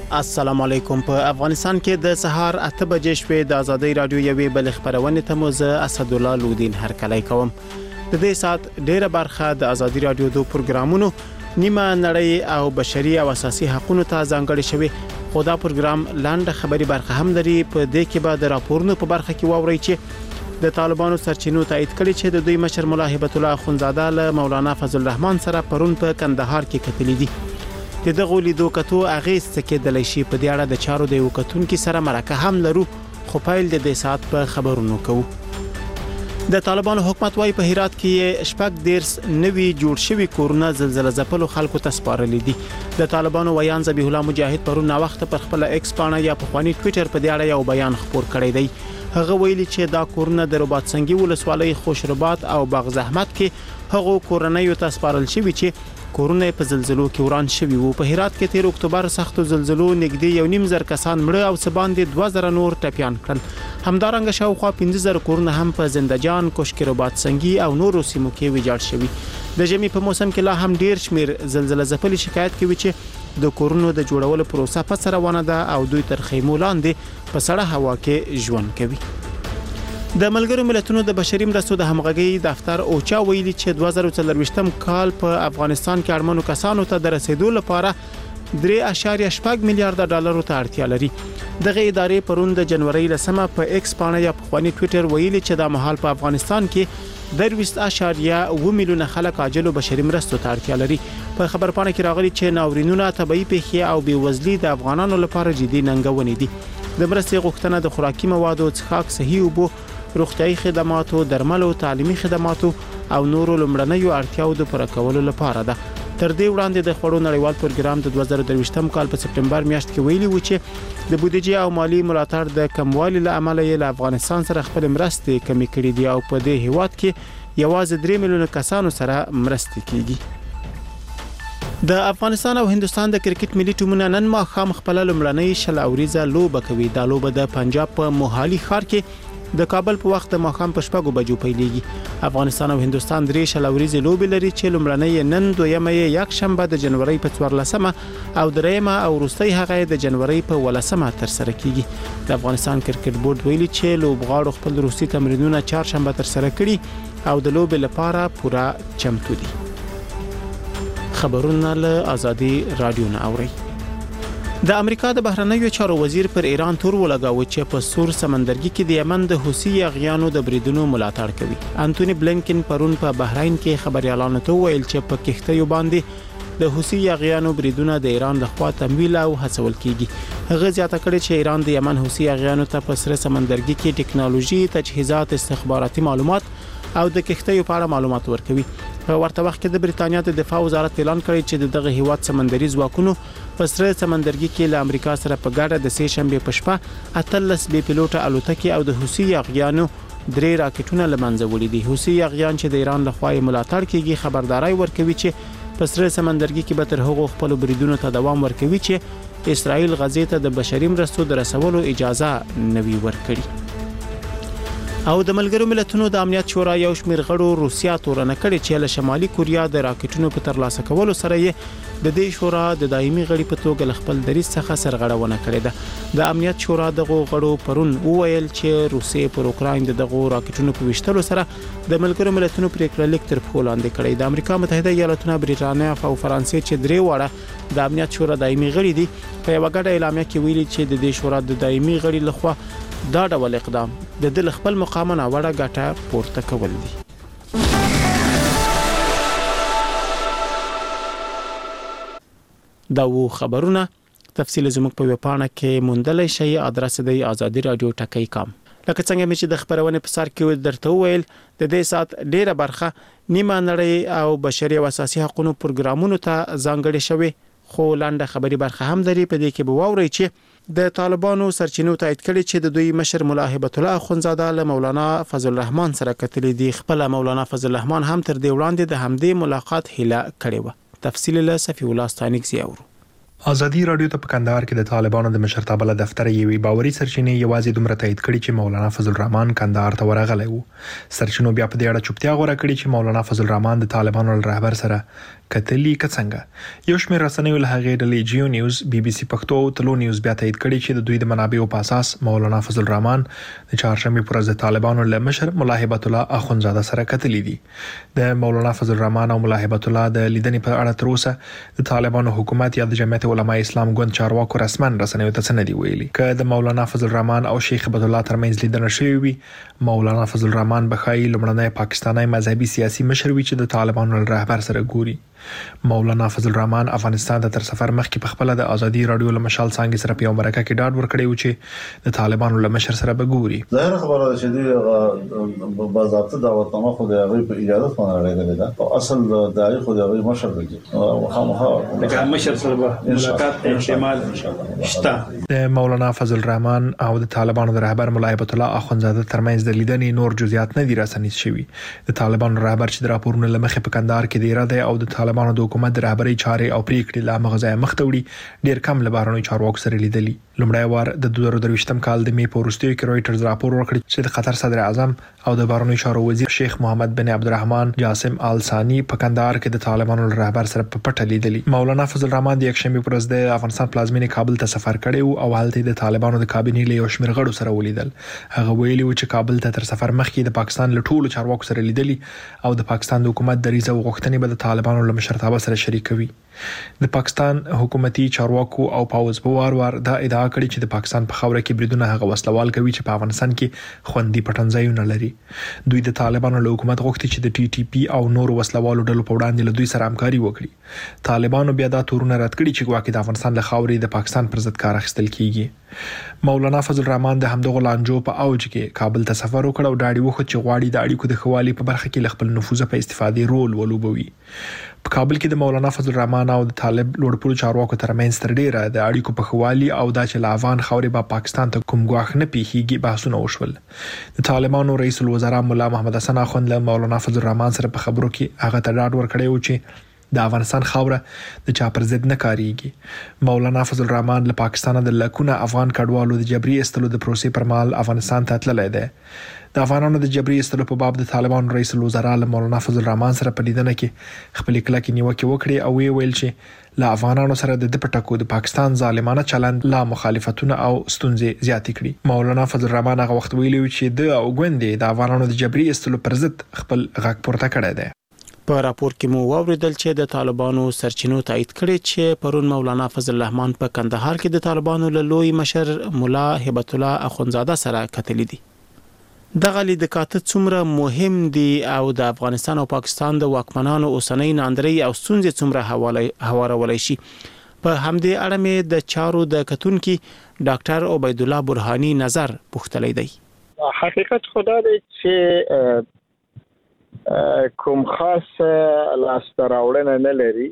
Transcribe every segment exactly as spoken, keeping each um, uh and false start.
السلام علیکم. په افغانستان کې د سهار اته بجې شوې د ازادي رادیو یوې بل خبرونه ته مو زه اسد الله لودین هرکلی کوم. د دې سات ډیره برخه د ازادي رادیو د پروګرامونو نیمه نړۍ او بشري او اساسي حقوقو ته ځانګړی شوی. خو دا پروګرام لاندې خبري برخه هم لري. په دې کې به د راپورونو په برخه کې واوري چې د طالبانو سرچینو تایید کړي چې د دوی مشر مولا هبت الله اخونزاده له مولانا فضل الرحمن سره پرون په کندهار کې کتلې دي. د دغه لیدو کتو اغیز څخه د لشي په دې اړه د چارو د وکټون کې سره مرکه هم لرو. خو پایل د دې سات په خبرونو کوو. د طالبانو حکومت وايي په هرات کې شپږ دیرس نوي جوړ شوي کورونه زلزلہ ځپلو خلکو ته سپارلي دي. د طالبانو ویان ذبیح الله مجاهد پرون وخت پر خپل ایکس پاڼه یا په خواني ټوئیټر په دې اړه یو بیان خپور کړی دی. هغه ویلي چې دا کورونه د رباط سنگي ولسوالۍ خوشربات او باغ زحمت کې هغه کورنۍ ته سپارل شوی چې کورونه په زلزلو کې وران شوي وو. په هرات کې تیر اکتوبر سختو زلزلو نږدې یو نیم زر کسان مړه او سباندې دوه زره نور ټپيان کړل. همدارنګه شاوخوا پنځه زره کورونه هم په زندهجان، کوشکربات سنگي او نورو سیمو کې ویجاړ شوي. د ژمي په موسم کې لا هم ډیر شمیر زلزلہ ځپلي شکایت کوي چې د کورونو د جوړولو پروسه په سره روانه ده او دوی تر خیمو لاندې په سړه هوا کې ژوند کوي. د ملګرو ملتونو د بشري مرستو د همغږي دفتر اوچا ویلي چې دوه زره څلرويشتم کال په افغانستان کې اړمنو کسانو ته د رسیدو لپاره درې اعشاریه شپږ میلیارډ ډالرو ته اړتیا لري. دغه ادارې پرون د جنوري لسمه په ایکس پاڼه یا په خواني ټوئیټر ویلي چې د مهال په افغانستان کې درويست اعشاریه و میلیونه خلک عاجل بشري مرستو ته اړتیا لري. په خبر پاڼه کې راغلي چې ناورینونه طبيعي پیښې او بېوزلي د افغانانو لپاره جدي ننګونې دي. د مرستې غوښتنه د خوراکي موادو، څښاک، صحي اوبو، روغتيایي خدماتو، درملو، تعلیمي خدماتو او نورو لمړنیو اړتیاو د پوره کولو لپاره ده. تر دې وړاندې د خړو نړیوال پروګرام د دوه زره درويشتم کال په سپټمبر میاشت کې ویلي و چې د بودیجې او مالی ملاتړ د کموالي له امله یې له افغانستان سره خپل مرستې کمی کړې دي او په دې هیواد کې یوازې درې میلیونه کسانو سره مرستې کیږي. د افغانستان او هندستان د کرکټ ملي ټیمونه نن ماښام خپل لمړنۍ شل اوریزه لوبه کوي. دا لوبه د پنجاب په موهالي ښار کې د کابل په وخت د ماښام په شپږو بجو پیلېږي. افغانستان او هندستان درې شل اوریزې لوبې لري چې لمړنۍ نن دویمه یک شنبه د جنوري په څوارلسمه او دریمه او وروستۍ هغه د جنوري په ولسمه تر سره کیږي. د افغانستان کرکټ بورډ ویلي چې لوبغاړو خپل روسي تمرینونه چهارشنبه تر سره کړي او د لوبې لپاره پوره چمتو دي. خبرونه له ازادي رادیو نه اوري. د امریکا د بهرنیو چارو وزیر پر ایران تور ولګاوه چې په سور سمندرګي کې د یمن د حوثي یاغیانو د بریدونو ملاتړ کوي. انټونی بلینکن پرون په بحرین کې خبريالانو ته ویل چې په کښتیو باندې د حوثي یاغیانو بریدونه د ایران لخوا تمویل او هڅول کیږي. هغه زیاته کړې چې ایران د یمن حوثي یاغیانو ته په سر سمندرګي کې ټکنالوژي، تجهیزات، استخباراتي معلومات او د کښتیو په اړه معلومات ورکوي. په ورته وخت کې د بریتانیا د دفاع وزارت اعلان کړی چې دغه هیواد سمندري ځواکونو په سر سمندرګي کې له امریکا سره په ګډه د سې شنبه په شپه اتلس بي پيلوټه الوتکې او د حوثي یاغیانو درې راکټونه لمنځه وړي دي. حوثي یاغیان چې د ایران لخوا ملاتړ کوي خبرداري ورکوي چې په سر سمندرګي کې به تر هغو خپل بریدونو ته دوام ورکوي چې اسرائیل غزې ته د بشري مرستو د رسولو اجازه نوي ورکړي. او د ملګرو ملتونو د امنیت شورا یو شمېر غړو روسیا تورنه کړې چې له شمالي کوریا د راکټونو په ترلاسه کولو سره یې د دې شورا د دایمي غړي په توګه خپل دریځ څخه سرغړونه کړې ده. د امنیت شورا دغه غړو پرون وویل چې روسیې پر اوکراین دغه راکټونو په وشتلو سره د ملګرو ملتونو پریکړه لیک تر پښو لاندې کړې. د امریکا متحده ایالاتونو، بریټانیا او فرانسې چې درې واړه د امنیت شورا دایمي غړي دي په یو غټه اعلامیه کې ویلي چې د دې شورا د دایمي غړي لخوا دا ډول اقدام د دل خپل مقام نه وړه ګټه پورته کول دي. دا و خبرونه تفصیل زموږ په ویبپاڼه کې موندلای شئ. ادرس دی ازادي رادیو ټکی کام. لکه څنګه چې د خبرونه په سر کې درته ویل د دې سات ډیره برخه نیمه نړۍ او بشري او اساسي حقوقو پروګرامونو ته ځانګړې شوی. خو لاندې خبري برخه هم لري. په دې کې به واوري چې د طالبانو سرچینو تایید کړي چې د دوی مشر مولا هبت الله اخونزاده له مولانا فضل الرحمن سره کتلې دي. خپل مولانا فضل الرحمن هم تر دې وړاندې د همدې ملاقات هیله کړې و. تفصیل له صفی الله ستانیک زیاورو. ازادي رادیو ته په کندهار کې د طالبانو د مشرتابه له دفتر یوې باوري سرچینې یوازې دومره تایید کړي چې مولانا فضل الرحمن کندهار ته ورغلی و. سرچینو بیا په دې اړه چوپتیا غوړه کړې چې مولانا فضل الرحمن د طالبانو له رهبر سره کتلی کڅنګ یو شمېر رسنیو له هغې ډلې جیو نیوز بي بي سي پښتو او تلو نیوز بیا تایید کړي چې د دوی د منابعو په اساس مولانا فضل الرحمن د چهارشنبه پر ورځ د طالبانو له مشر ملا هبت الله اخونزاده سره کتلې دي د مولانا فضل الرحمن او ملا هبت الله د لیدنې په اړه تر اوسه د طالبانو حکومت یا د جمعیت علماء اسلام ګوند چارواکو رسمن رسنیو ته څه نه دی ویلي که د مولانا فضل الرحمن او شیخ هبت الله ترمنځ لیدنه شوې وي مولانا فضل الرحمن بخای لمړنی پاکستاني مذهبي سیاسي مشر وی چې د طالبانو رهبر سره ګوري مولانا فضل الرحمن افغانستان ته تر سفر مخکې په خپل د ازادي رادیو له مشال څنګه سره په امریکا کې ډاډ ورکړی و چې د طالبانو له مشر سره به ګوري ظاهر خبره ده چې د باضابطه دعوتنامه خو د هغه په اجازه باندې راغلی ده او اصل د هغه خو د هغه مشر دی او خامخا د مشر سره به ملاقات احتمال شته د مولانا فضل الرحمن او د طالبانو د رهبر ملا هبت الله اخونزاده ترمنځ د لیدنې نور جزئیات نه دي راسنیز شوي د طالبانو رهبر چې د راپورونو لمخې په کندهار کې دی راځي او د طالبانو د حکومت د رهبرۍ چارې او پریکړې لا مغزای مختوړي ډیر کم لبارونو چارواکو سره لیدلي لومړی وار د دوه زره درویشتم کال د می په وروستیو کې رويټرز راپور ورکړ چې د قطر صدر اعظم او د بهرنیو چارو وزیر شیخ محمد بن عبدالرحمن جاسم آل ثانی په کندهار کې د طالبانو رهبر سره په پټه لیدلي مولانا فضل الرحمن د یکشنبه پر ورځ د افغانستان پلازمینې کابل ته سفر کړی او هلته د طالبانو د کابینې له یو شمېر غړو سره ولیدل هغه ویلي و چې کابل ته تر سفر مخکې د پاکستان له ټولو چارواکو سره لیدلي او د پاکستان د حکومت دریځ او غوښتنې به د طالبانو له مشرتابه سره شریکوي د پاکستان حکومتي چارواکو او پاوز په وار وار دا ادعا کړې چې د پاکستان په خوره کې بریدونه هغه وسلوال کوي چې په افغانستان کې خوندي پټنځایونه لري دوی د طالبانو له حکومت غوښتي چې د ټي ټي پی او نور وسلوالو ډلو په وړاندې له دوی سره همکاري وکړي طالبانو بیا دا تورونه رد کړي چې ګواکې د افغانستان له خاورې د پاکستان پر ضد کار اخیستل کیږي مولانا فضل الرحمن د همدغه لانجو په اوج کې کابل ته سفر وکړ او ډاډي وخت چې غواړي د اړیکو د خوالي په برخه کې خپل نفوذ په استفادې رول ولوبوي په کابل کې د مولانا فضل الرحمن او د طالب لوړپوړو چارواکو ترمنځ تر ډیره د اړیکو په خوالي او د چلاوان خوري په پاکستان ته کوم غواخ نه پیخيږي بحثونه وشول د طالبانو رئیس الوزرا مولا محمد حسن اخوند له مولانا فضل الرحمن سره په خبرو کې هغه ته ډاډ ورکړی و چې د افغانستان خاوره د چا پر ضد نه کاریږي مولانا فضل الرحمن له پاکستان د لکونه افغان کډوالو د جبري استلو د پروسې پر مهال افغانستان ته تللی دی د افغانانو د جبري استلو په باب د طالبانو رئیس الوزرا له مولانا فضل الرحمن سره په لیدنه کې خپل کلکې نیوکه وکړي او وی ویل چې له افغانانو سره د پټکو د پاکستان ظالمانه چلند لا مخالفتونه او ستونزې زیات کړي مولانا فضل الرحمن هغه وخت ویلي چې د او ګوندې د افغانانو د جبري استلو پر ضد خپل غږ پورته کړی دی په راپور کې مو واوریدل چې د طالبانو سرچینو تایید کړي چې پرون مولانا فضل الرحمن په کندهار کې د طالبانو له لوی مشر ملا هبت الله اخونزاده سره کتلې دي دغه لیدکات څومره مهم دي او د افغانستان او پاکستان د واکمنانو اوسنۍ ناندري او ستونزې څومره حواله هوارولای شي په همدې اړه مې د چارو د کتونکو ډاکټر عبید الله برهانی نظر پوښتلی دی حقیقت خدا دی چې کوم خاص لاسته راوړنه نه لري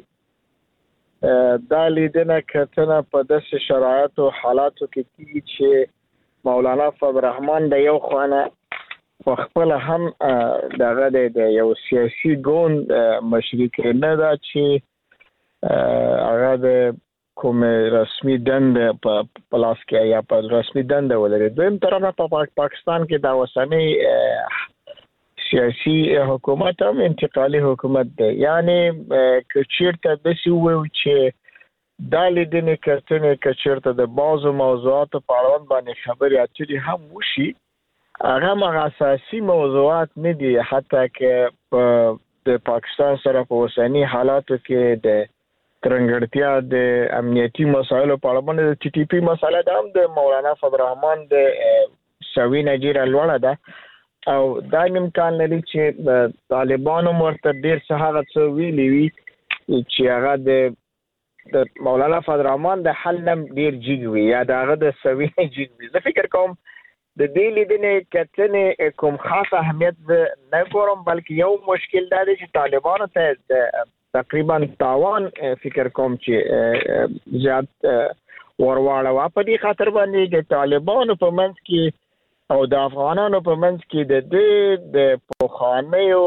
دا لیدنه کتنه په داسې شرایطو او حالاتو کې کیږي چې مولانا فضل الرحمن د یو خانه خپل هم دغه د یو سیاسي ګوند مشرک نه دا چې هغه د کوم رسمي دند په پلاس کې یا په رسمي دند ولري دویم طرف په پاکستان کې دا وسنۍ سیاسي حکومت هم انتقالي حکومت دی یعنی کچیرته د سی وو چې د لیدنې کتنې کچیرته د بازو موضوعاتو په اړه باندې خبرې اترې هم وشي هغه مغه اساسي موضوعات نه دي حتی که په د پاکستان سره په اوسنی حالاتو کې د ترنګړتیا د امنیتي مسایلو په اړه باندې د ټي ټي پی مسله د هم د مولانا فضل الرحمن د سوي نجیره لوړه ده او دا امکان لري چې طالبانو مرته ډیر څه هغه څه ویلي وي چې هغه د د مولانا فضل الرحمن د حل نم ډیر جګوي یا دغه د سوي جګوي زه فکر کوم د دې لیدنې کتنې کوم خاص اهمیت نه ګورم بلکې یو مشکل دا دی چې طالبانو ته تقریبا تاوان فکر کوم چې زیات ورواړه په دې خاطر باندې د طالبانو په منځ کې او د افغانانو په منځ کې د دې د پوخانیو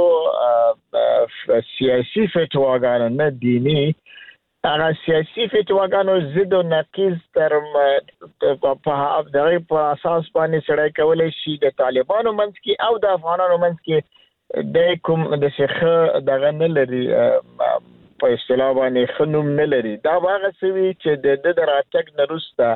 سیاسي فتواګانو نه دینی هغه سیاسي فتواګانو ضد او نقیض تر په دغه په اساس باندې سړی کولای شي د طالبانو منځ کې او د افغانانو منځ کې د کوم د شیخ دغه نه لري په اصطلاح باندې خنوم نه لري. دا هغه څه وی چې د د راتګ نه وروسته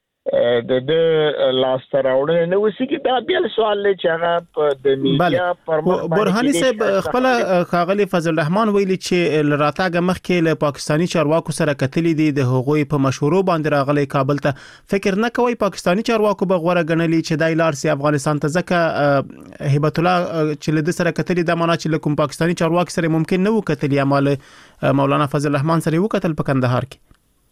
د د لاس راوړنه نو وسیږي. دا بیا سوال لري چې هغه په د میډیا پرمخ برهاني صاحب خپل خاغلی فضل الرحمن ویلي چې لراتګ مخکې له پاکستانی چارواکو سره کتلې دي د هغوی په مشورو باندې راغلي کابل ته. فکر نه کوي پاکستانی چارواکو به غوړه غنلي چې دای لار سي افغانستان ته ځکه هیبت الله چې له سره کتلې د معنا چې کوم پاکستانی چارواکي سره ممکن نه وکتلې عمل مولانا فضل الرحمن سره وکتل په کندهار کې.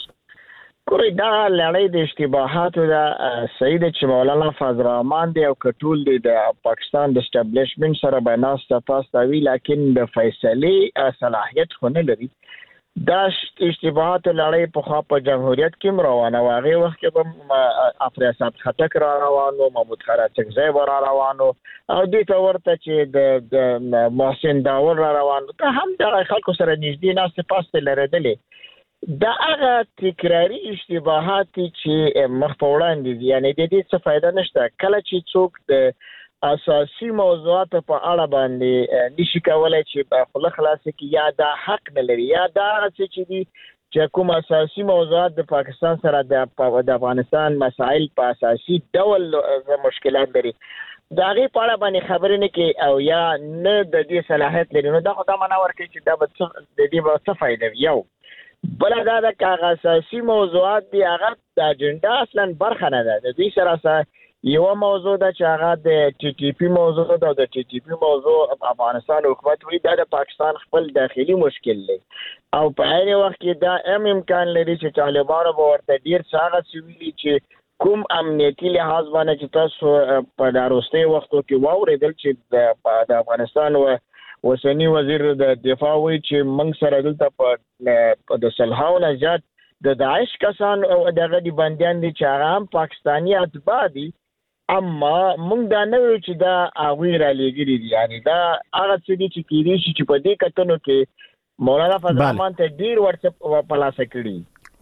کوي دا لړۍ د اشتباهاتو دا سید چې مولانا فضل الرحمن دی او کټول دی د پاکستان د اسټابلیشمنت سره بناس تاسو وی لیکن د فیصله صلاحیت خو نه لري. دا اشتباهات لړۍ په خوا په جمهوریت کې روانه واغې وخت کې به افریاسات خټک را روانو محمود خراچک زای را روانو او د تورته چې د محسن داور را روانو ته هم د خلکو سره نږدې نه سپاسته لريدلې. دا هغه تکراری اشتباهات چې مخ په وړاندې دي، یعنی د دې څه فائدہ نشته. کله چې څوک د اساسي موضوعات په اړه باندې نشي کولای چې په خپل خلاص کې یا دا حق نه لري یا دا چې دي چې کوم اساسي موضوعات د پاکستان سره د افغانستان مسائل په اساسي ډول مشکلات لري دا غي په اړه باندې خبرې نه کوي او یا نه د دې صلاحیت لري. نو دا خو دا معنا ورکوي چې دا به د دې به څه فائدہ وي. یو بل دا د کاغذ اساسي موضوعات دی هغه د اجنډا اصلا برخه نه ده. د دې سره سره یو موضوع د چې هغه د ټي ټي پی موضوع ده او د ټي ټي پی موضوع افغانستان حکومت وی دا د پاکستان خپل داخلي مشکل دی او په هر وخت کې دا هم امکان لري چې طالبانو به ورته ډیر څنګه سویلي چې کوم امنیتي لحاظ باندې چې تاسو په داروستي وختو کې واورېدل چې د افغانستان و وسنی وزیر د دفاع وی چې موږ سره دلته په د سلهاو نه زیات د داعش کسان او دغه دی بنديان دي چې هغه هم پاکستانی اتباع دي، اما موږ دا نه وی چې دا هغه را لګري دي. یعنی دا هغه څه دي چې کیږي چې په دې کتنو کې مولانا فضل الرحمن ته ډیر ورڅ په لاس کړی.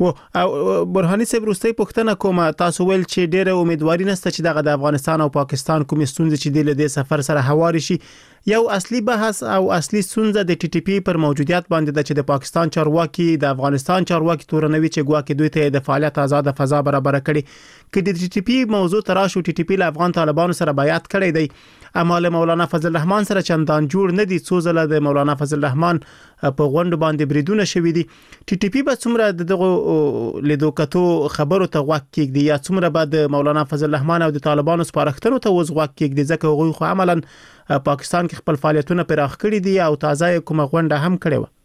و برهاني صاحب وروستي پوښتنه کوم، تاسو ویل چې ډېر امیدواري نشته چې دغه د افغانستان او پاکستان کوم ستونزې چې د دې سفر سره هواري شي. یو اصلي بحث او اصلي ستونزه د ټي ټي پی پر موجودیت باندې د چې د پاکستان چارواکي د افغانستان چارواکي تورنوي چې ګواکې دوی ته د فعالیت آزاد فضا برابر کړي. کې د ټي ټي پی موضوع تراشو ټي ټي پی له افغان طالبانو سره بیعت کړی دی، اما له مولانا فضل الرحمن سره چندان جوړ نه دي. څو ځله د مولانا فضل الرحمن په غونډه باندې بریدونه شوې دي. ټي ټي پی به څومره دغه لیدو کتو خبرو ته غوږ کېږدي یا څومره به د مولانا فضل الرحمن او د طالبانو سپارښتنو ته وز غوږ کېږدي، ځکه هغوی خو عملاً پاکستان کې خپل فعالیتونه پراخ کړي دي او تازه کومه غونډه هم کړې و.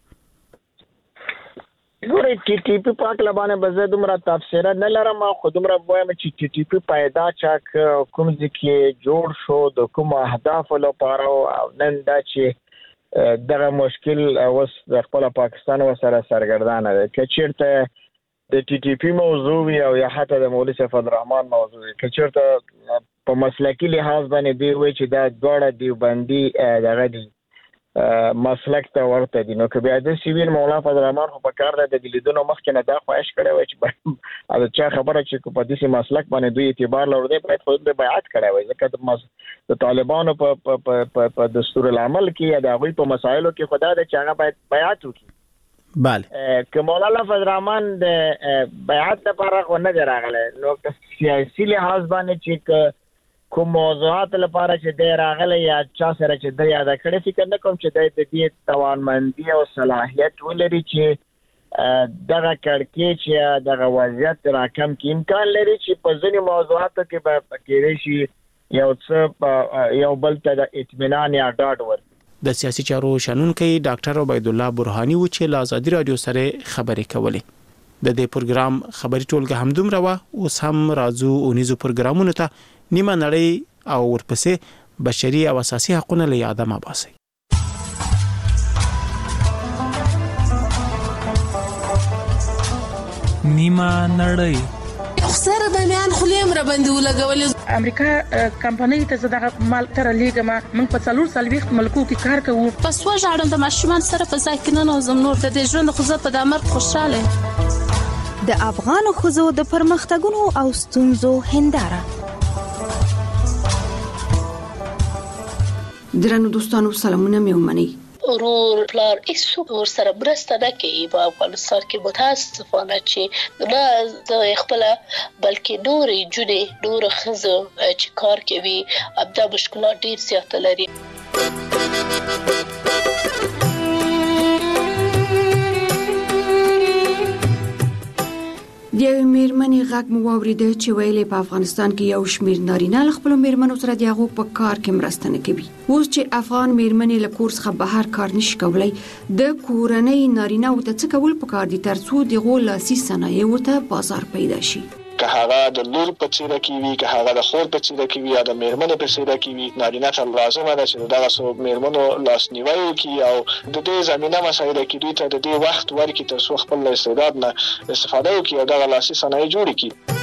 ګورې ټي ټي پی پاک لبانه بزه دومره تفسیر نه لرم، خو دومره وایم چې ټي ټي پی پیدا چاک کوم ځکه جوړ شو د کوم اهداف لپاره او نن دا چې دغه مشکل اوس د خپل پاکستان سره سرګردانه ده. کچیرته د ټي ټي پی موضوع او یا حتی د مولوی سیف الرحمن موضوع کچیرته په مسلکی لحاظ باندې دی وای چې دا ډوړه دیوبندي دغه دی مسلک ته ورته دي. نو که بیا د سیویل مولانا فضل الرحمن خو په کار ده د لیدونو مخکې نه دا خواهش کړی وای چې دا چا خبره چې په دې مسلک باندې دوی اعتبار لري باید خو د بیعت کړی وای، ځکه د طالبانو په په په دستور العمل کې یا د غوي په مسایلو کې خدا د چاغه باید بیعت وکړي. بله که مولانا فضل الرحمن د بیعت لپاره خو نه راغلی، نو سیاسي لحاظ باندې چې کوم موضوعات لپاره چې د راغله یا چا سره چې د یاد کړی فکر نه کوم چې د دې توانمندي او صلاحیت ولري چې دغه کړکې چې دغه وضعیت راکم کې امکان لري چې په ځینې موضوعاتو کې به پکې شي یو څه یو بل ته د اطمینان یا ډاډ ورکړي. د سیاسي چارو شنونکي ډاکټر عبید الله برهاني و چې له آزادي رادیو سره خبرې کولې. د دې پروګرام خبري ټولګه هم دومره و، اوس هم راځو اونیزو پروګرامونو ته. نیمه نړۍ او ورپسې بشري او اساسي حقوقونه له یاده ما باسي. نیمه نړۍ سره د میان خلیم را باندې ولګول. امریکا کمپنۍ ته زړه مال تر لیګما من په څلور سالويخت ملکو کې کار کوو. پس وژاړم د ماشومان سره په ځای کې نه نوزم نور د ژوند خو زه په د امر خوشاله. د افغان خوځو د پرمختګونو او ستونزو هنداره. درنو دوستانو سلامونه مې ومنئ. ورور پلار هیڅوک ورسره مرسته نه کوي په افغانستان کې. متاسفانه چې نه د خپل بلکې نور جنې نور خزو چې کار کوي ابدا مشکلات ډیر زیات لري. د یوې میرمنې غږ مو واورېده چې ویلې په افغانستان کې یو شمېر نارینه له خپلو میرمنو سره د هغو په کار کې مرسته نه کوي. اوس چې افغان میرمنې له کور څخه بهر کار نشي کولی، د کورنۍ نارینه‌وو ته څه کول پکار دي تر څو دغو لاسي صنایعو ته بازار پیدا شي؟ که هغه د لور په څیره کې وي، که هغه د خور په څیره کې وي یا د میرمنې په څیره کې وي، نارینه ته لازمه ده چې دغه څو میرمنو لاسنیوی وکړي او د دې زمینه مسایله کې دوی ته د دې وخت ورکړي تر څو خپل استعداد نه استفاده وکړي او دغه لاسي صنایع جوړ کړي.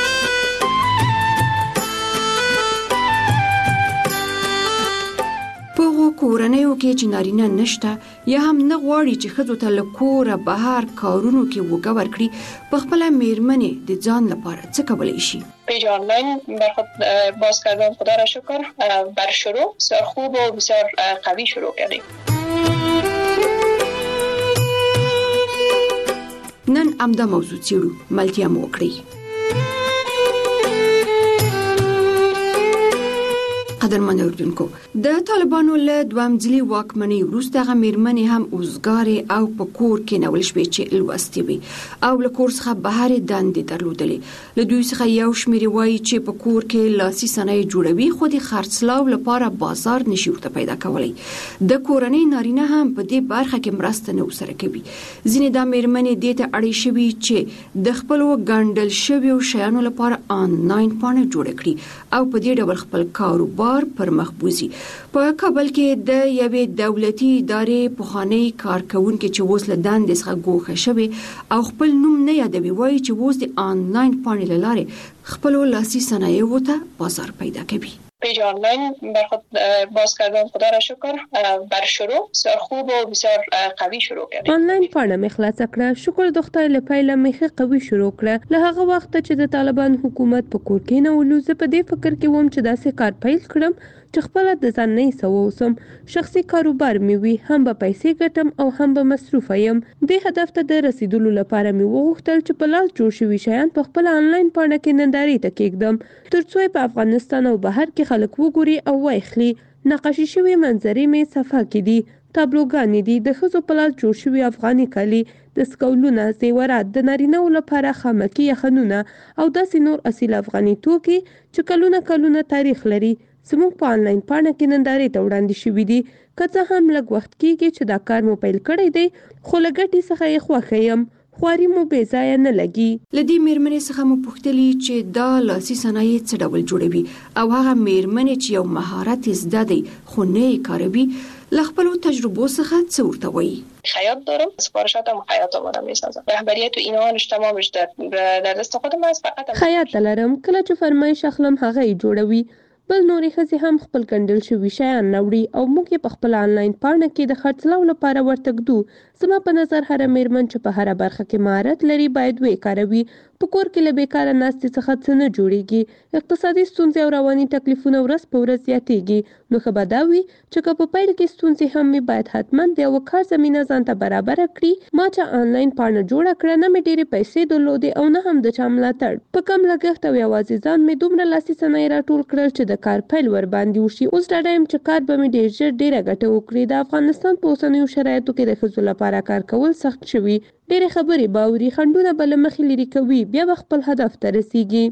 په کورنیو کې چې نارینه نشته یا هم نه غواړي چې ښځو ته له کوره بهر کارونو کې وګه ورکړي، په خپله میرمنې د ځان لپاره څه کولی شي؟ پیج آنلاین بر خود باز کردم، خدا را شکر بر شروع بسیار خوب و بسیار قوی شروع کردیم. نن همدا موضوع څیړو، ملتیا مو وکړئ. قدرمن اوریدونکو، د طالبانو له دویم ځلي واکمنۍ وروسته هغه میرمنې هم اوزګارې او په کور کې نول شوې چې لوستې وي او له کور څخه بهر دندې درلودلې. له دوی څخه یو شمېر وایي چې په کور کې لاسي صنایع جوړوي خو د خرڅلاو لپاره بازار نشي ورته پیدا کولی. د کورنۍ نارینه هم په دې برخه کې مرسته نه ورسره کوي. ځینې دا میرمنې دې ته اړې شوي چې د خپلو ګنډل شویو شیانو لپاره آنلاین پاڼه جوړه کړي او په دې ډول خپل کاروبار پر مخ بوزي. په کابل کې د یوې دولتي ادارې پخوانی کارکونکي چې اوس له دندې څخه ګوښه شوی او خپل نوم نه یادوي وایي چې اوس د آنلاین پاڼې له لارې خپلو لاسي صنایعو ته بازار پیدا کوي. پیج آنلاین بر خود باز کردم، خدا را شکر بر شروع بسیار خوب و بسیار قوی شروع کردیم. آنلاین پاڼه مې خلاصه کړه، شکر د خدای له پیله مې قوي شروع کړه. له هغه وخت چې د طالبان حکومت په کور کې نه ولوزه په دې فکر کې وم چې داسې کار پیل کړم چې خپل د ځان نه سو اوسم، شخصي کاروبار مې وي، هم به پیسې ګټم او هم به مصروف یم. دې هدف ته د رسیدلو لپاره مې وغوښتل چې په لاس جوړ شوي شیان په خپل آنلاین پاڼه کې نندارې ته کېږدم ترڅو په افغانستان او بهر کې خلک وګوري او واخلي. نقاشي شوي منظرې مې صفحه کې دي، تابلوګانې دي، د ښځو په لاس جوړ شوي افغاني کالي، دستکولونه، زیورات، د نارینه‌و لپاره خامکي یخنونه او داسې نور اصیل افغاني توکي چې کلونه کلونه تاریخ لري زموږ په آنلاین پاڼه کې نندارې ته وړاندې شوي دي. که څه هم لږ وخت کېږي چې دا کار مو پیل کړی دی، خو له ګټې څخه یې خوښه یم. خواري مو بې ځایه نه لګي. له دې میرمنې څخه مو پوښتلي چې دا لاسي صنایع څه ډول جوړوي او هغه میرمنې چې یو مهارت یې زده دی خو نه یې کاروي له خپلو تجربو څخه څه ورته وایي؟ خیاط دارم، سفارشاتم خیاط آمادم میسازم. رهبریت و اینهانش تمامش در در دست خودم است. فقط خیاط لرم، کله چې فرمایش اخلم هغه یې جوړوي. بل نورې ښځې هم خپل ګنډل شوي شیان راوړي او موږ یې په خپل آنلاین پاڼه کې د خرڅلاو لپاره ورته ږدو. زما په نظر هره میرمن چې په هره برخه کې مهارت لري باید ویې کاروي. په کور کې له بیکاره ناستې څخه څه نه جوړیږي. اقتصادي ستونزې او رواني تکلیفونه ورځ په ورځ زیاتیږي. نو ښه به دا وي چې که په پیل کې ستونزې هم مې باید حتما د یوه کار زمینه ځان ته برابره کړي. ما چې آنلاین پاڼه جوړه کړه نه مې ډېرې پیسې درلودې او نه هم د چا ملاتړ. په کم لګښت او یوازې ځان مې دومره لاسي صنایع راټول کړل چې د کار پیل ور باندې وشي. اوس ډاډه یم چې کار به مې ډېر ژر ډېره ګټه وکړي. د افغانستان په اوسنیو شرایطو کې د ښځو لپاره کار کول سخت شوي. ډېرې خبرې باوري، خنډونه به له مخې لرې کوي، بیا به خپل هدف ته رسیږي.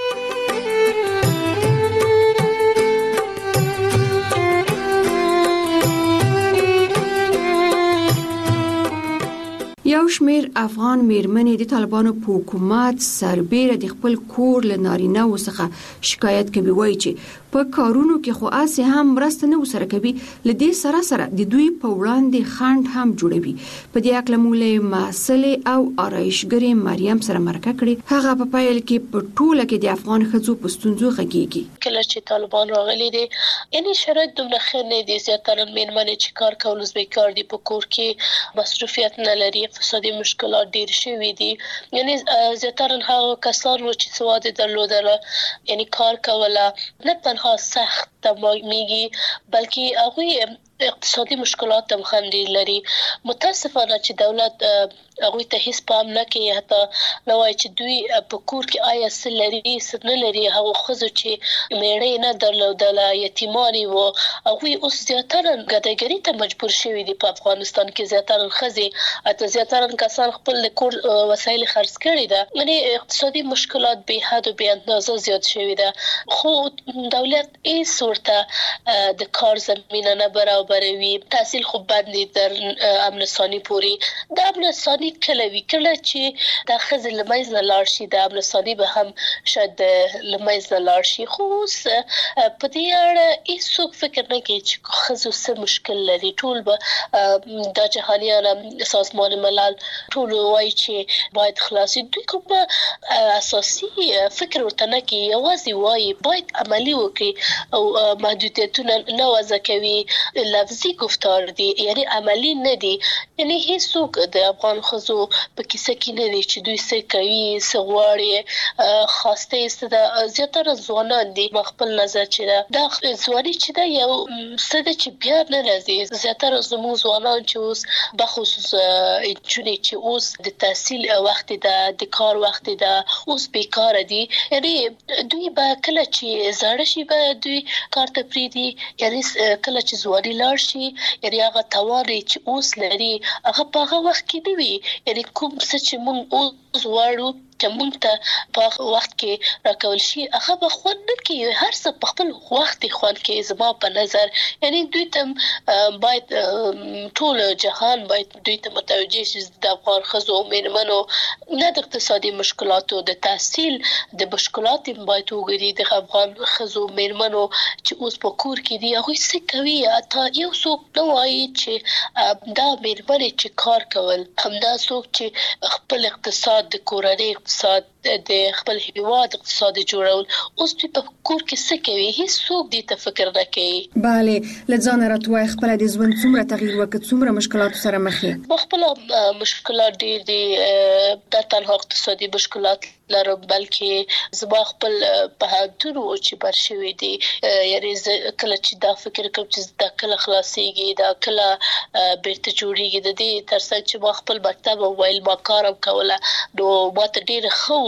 یو شمیر افغان میرمنې د طالبانو په حکومت سربیره د خپل کور له نارینه‌وو څخه شکایت کوي، وایي چې په کارونو کې خو اسې هم مرسته نه ورسره کوي. له دې سره سره د دوی په وړاندې خنډ هم جوړوي. په دې اړه مو له محصلې او آرایشګرې مریم سره مرکه کړې. هغه په پیل کې په ټوله کې د افغان ښځو په ستونزو غږیږي. کله چې طالبان راغلي دي یعنی شرایط دومره ښه نه دي. زیاتره میرمنې چې کار کول بیکار دي، په کور کې مصروفیت نه لري، اقتصادي مشکلات ډیر شوي دي. یعنی زیاتره هغه کسان چې سواد درلودله یعنی کار کوله نه تنها سخت میږي بلکې هغه اقتصادي مشکلات هم خندې لري. متاسفانه چې دولت هغه ته هیڅ پام نه کوي، حتی نو چې دوی په کور کې آیا څه لري څه نه لري. هغه خزو چې میړې نه درلودله، یتیمانی وو، هغه اوس زیاتره ګډېګری ته مجبور شوي دي. په افغانستان کې زیاتره خزي اته زیاتره کسان خپل کور وسایل خرڅ کړي ده. یعنی اقتصادي مشکلات به حد او به اندازه زیات شوي ده. خو دولت یې صورته د کار زمينه نه برابروي. تحصیل خو باندې در امن ثاني پوری د امن ثاني کله وی کله چې د خزل لمایز نه لاړ شي، د امن ثاني به هم شاید لمایز نه لاړ شي. خو په دې اړه هیڅ فکر نه کوي چې خزو څه مشکل لري. ټول به د جهانیان سازمان ملل ټول وایي چې باید خلاصي. دوی کوم اساسي فکر ورته نه کوي، یوازې وایي باید عملی وکړي او محدودیتونه نه وضع کوي. لفظي گفتار دي، یعنی عملی نه دي. یعنی هیڅوک د افغان خزو په کیسه کې نه دي چې دوی څه کوي څه غواړي. خواسته است د زیاتره ځوانان دي. خپل نظر چې دا ځواني چې دا یو څه د چې بیا نه راځي. زیاتره زموږ ځوانان چې اوس بخصوص جونې چې اوس د تحصیل وخت ده، د کار وخت ده، اوس بیکاره دي. یعنی دوی به کله چې زاړه شي به دوی کار ته پریدي. یعنی کله چې ځواني لاړ شي، یعنی هغه توان چې اوس لري هغه په هغه وخت کې دی وي. یعنی کوم څه چې موږ اوس وړو چې موږ ته په وخت کې راکول شي هغه به خوند نه کوي. هر څه په خپل وخت خوند کوي زما په نظر. یعنی دوی ته باید ټول جهان باید دوی ته متوجه شي د افغان خزو میرمنو نه د اقتصادي مشکلاتو د تحصیل د مشکلات باید وګوري. د افغان خزو میرمنو چې اوس په کور کې دي هغه څه کوي. اته یو څوک نو وایي چې دا میرمنې چې کار کول همدا څوک چې خپل اقتصاد د کورنۍ اقتصاد د خپل هیواد اقتصاد جوړول اوس په کور کې څه کوي هیڅ څوک دې ته فکر نه کوي. bale لځان راتوي خپل د ژوند څومره تغییر وکړ، څومره مشکلات سره مخ یې. خپل مشکلات ډېر دي. د تنها اقتصادي مشکلات لرم بلکې زما خپل په هاتونو چې برشوي دي. یعنی کله چې دا فکر کوم چې دا کله خلاصيږي دا کله بیرته جوړیږي د دې ترڅنګ چې ما خپل مکتب او ویل ما کارم کوله نو ماته ډېر خو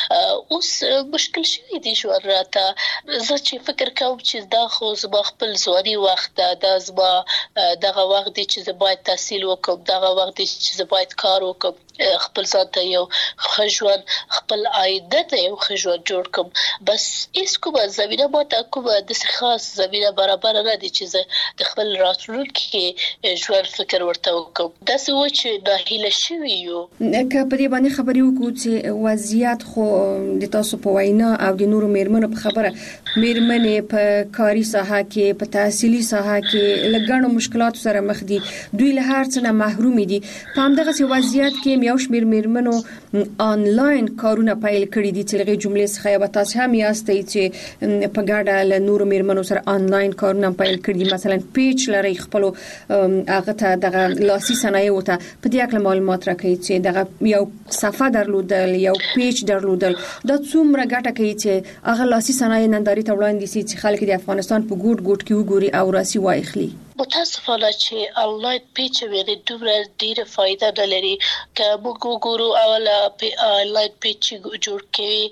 اوس مشکل شوی دي شو راته. زه چې فکر کوم چې دا خو زما خپل ځواني وخت دا زما دغه وخت دي چې زه باید تحصیل وکم، دغه وخت دي چې زه باید کار وکم، خپل ځان ته یو خجوان خپل عائده ته یو خجوان جوړ کوم. بس هیڅ کومه زمينه ماته کومه د خاص زمينه برابر نه دي چې زه د خپل راتلونکي ژوند فکر ورته وکم. دا څه و چې ناهیله شوی یو. که په دې باندې خبرې وکړو چې وضعیت خو د تاسو په وینا او د نورو میرمنو په خبره میرمنې په کاري ساحه کې په تحصیلي ساحه کې لګڼو مشکلات سره مخ دي. دوی له هر څه نه محروم دي. په همدغه وضعیت کې یو شمېر میرمنو آنلاین کارونه پیل کړي دي چې لږه جملې څخه یو تاسو هم یاستئ چې په ګډه له نورو میرمنو سره آنلاین کارونه پیل کړي. مثلا پیج لري خپل هغه ته دغه لاسي صنایع وته په دې اړه معلومات راکړي چې دغه یو صفه درلودل یو پیج درلودل دا څومره ګټه کوي چې هغه لاسي صنایع ننداري ته وړاندې شي چې خلک د افغانستان په ګوټ ګوټ کې وګوري او راسي واخلي. متاسفانه چې آنلاین پیج ویل دومره ډیره فائدہ نه لري. که موږ وګورو اوله آنلاین پیج جوړ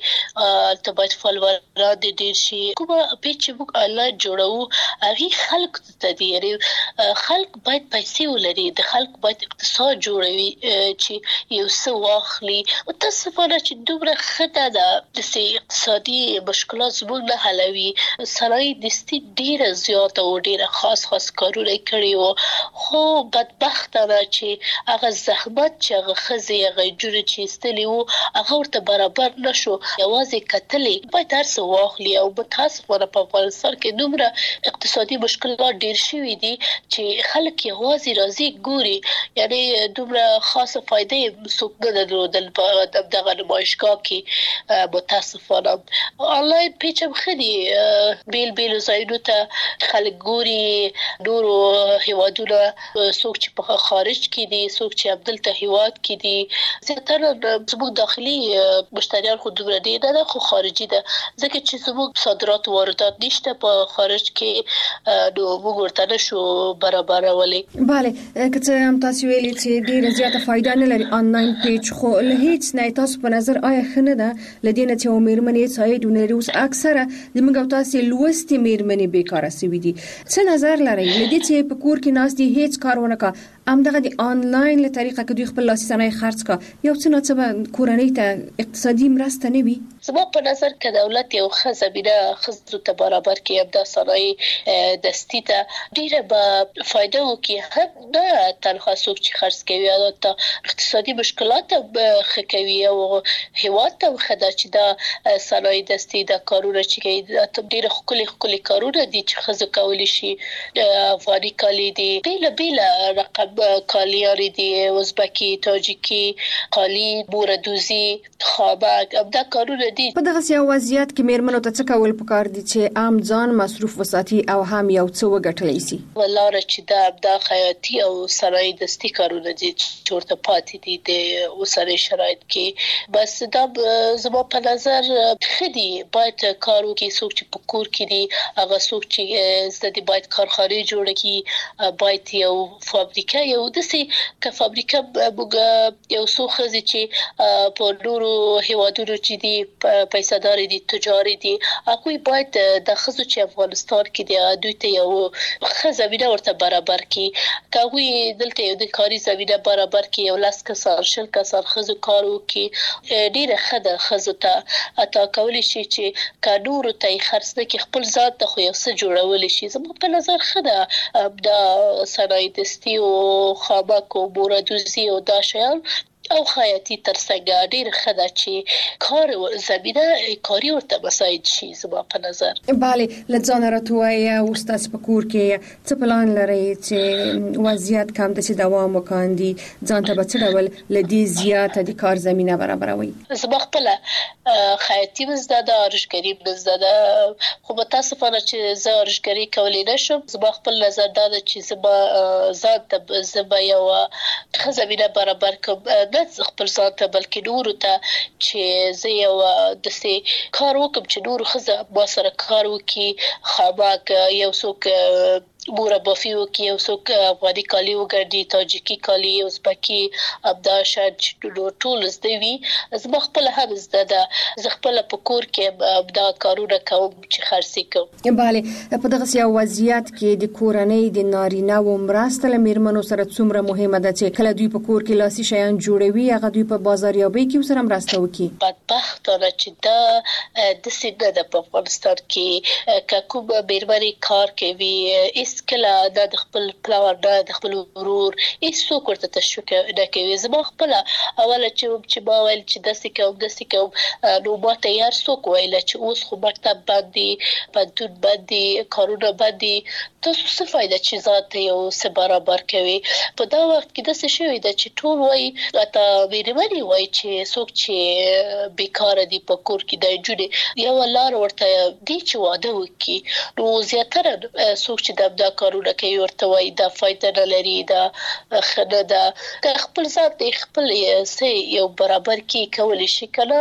کړي ته باید فالووران دي ډیر شي. کومه پیج چې موږ آنلاین جوړو هغه خلک ته دي. یعنی خلک باید پیسې ولري، د خلک باید اقتصاد جوړوي چې یو څه واخلي. متاسفانه چې دومره خطه ده د اقتصادي مشکلات زموږ نه حلوي. صنایع دستي ډیره زیاته او ډیره خاص خاص کار کړی وو. خو بدبختانه چې هغه زحمت چې هغه خزي هغه جوړ چې استلی وو هغه ورته برابر نشو. یوازې کتلې باید هر څه واخلي او متاسفانه په افغانستان کې دومره اقتصادي مشکلات ډیر شوي دي چې خلک یوازې راځي ګوري. یعنی دومره خاصه فائدې څوک نه درلودل په دغه نمایشګاه کې. متاسفانه آنلاین پیج هم خدي بیل بیل ځایونو ته خلک ګوري، نور نورو هیوادونو څوک چې په خارج کې دي څوک چې عبدالته هیواد کې دي زیاتره زموږ داخلي مشتریان خو دومره دي نه خو خارجي ده ځکه چې زموږ صادرات واردات نشته په خارج کې نو موږ ورته نشو برابرولای. bale که څه هم تاسو ویلي چې ډیره زیاته فائدہ نه لري آنلاین پیج خو له هیڅ نه تاسو په نظر آیا خنه ده لدینه چې مېرمنې سايډونه لري اوس اکثره د موږ تاسو لوستي مېرمنې بیکاره سوي دي څه نظر لري لدی چې په کور کې ناس دي هیڅ کارونه کا ام دغه د آنلاین له طریقه کې دوی خپل لاسي صنایع خرڅ کا یو څه نه څه کورنۍ ته اقتصادي مرسته نه وي. زما په نظر کې دولت یو خزبینه خزر ته برابر کې ابدا صنایع دستی ته ډیره به فائدہ وکي هم نه تنها څوک چې خرڅ کوي او ته اقتصادي مشکلات به خکوي او هیواد ته خدا چې دا صنایع دستی د کارونه چې کوي ډیره خولي خولي کارونه دي چې خزه کولی شي افغاني کالی دي بیل بیل رقم کالیاری دي ازبکی تاجیکی قالی بوردوزی خابک ابدا کارونه دي. په دغه سیاو وضعیت کې مېرمنو ته څه کول پکار دي چې عام ځان مصروف وساتي او هم یو څه وګټلی شي؟ ولاره چې دا ابدا خیاطي او صنایع دستی کارونه دي چې ورته پاتې دي د اوسنۍ شرایط کې بس دا زما په نظر خدي باید کارو کې څوک چې په کور کې دي هغه څوک چې زده دي باید کارخانه جوړ کړي باید یو فابریکه یو دسي ک فابریکه بوګه یو څو خزي چې په نورو هیوادونو چې دي پیسې داري دي تجاري دي اكو باید د خزو چې افغانستان کې دي دوی ته یو خزوینه ورته برابر کړي کاوی دلته د کاري زمينه برابر کړي یو لاس کسان شل کسان خزو کارو کې ډیره خده خزو ته اتا کولی شي چې کانور ته خرڅ نه کې خپل ذات ته خو یو څه جوړول شي زموږ په نظر خده د صنایع دستی او خابک او بوردوزی او دا شیان او خیاطي ترڅنګ ډیر خدا چې کار زمينه کاری ورته مساعد شي زما په نظر. bale لځان راتوي او استاد په کور کې څه پلان لري چې وضعیت کم د څه دوام وکاندي ځان ته به ډول لدی زیاته د کار زمينه برابروي. زما خپل خیاطي مزداده ارشګری مزداده خو متاسفانه چې زه ارشګری کولای نشم زما خپل نظر دا چې زما ذات ته زما یو خزمینه برابر کوم نه خپل ځان ته بلکې نور ته چې زه یو د سي کار وکم چې نور خزه با سره کار وکي خابک یو څوک بورا بافیو کې یو څوک افغاني کالی وګرځي تاجیکی کالی ازبکی ابدا شاد ټول زدوی زما خپل هم زده زه خپل په کور کې ابدا کارونه کوم چې خرڅي کوم. bale په دغه سیاو وضعیت کې د کورنۍ د نارینه و مرسته لمرمنو سره څومره مهمه ده چې کله دوی په کور کې لاسي شیان جوړوي هغه دوی په بازاریابۍ کې سره مرسته وکړي. بدبختانه چې دا د سیده د په افغانستان کې کوم بیرمنی کار کوي اس کله د خپل پلاور د خپل ورور هیڅ ورته تشویق نه کوي زما خپل اوله چې چې ما ویل چې د سکه د سکه نو ما تیار څوک ویل چې اوس خو مکتب باندې پدود باندې کارونه باندې تاسو څه فائدہ چې ذات یو څه برابر کوي په دا وخت کې د څه شوی د چې ټول وای اته ویری وای چې څوک چې بیکاره دي په کور کې د جوړې یو لار ورته دی چې واده وکي نو زیاتره څوک چې د دا کارونه کوي ورته وای دا فائدہ نه لري دا خنه دا خپل ذات خپل سي یو برابر کې کولی شي کنه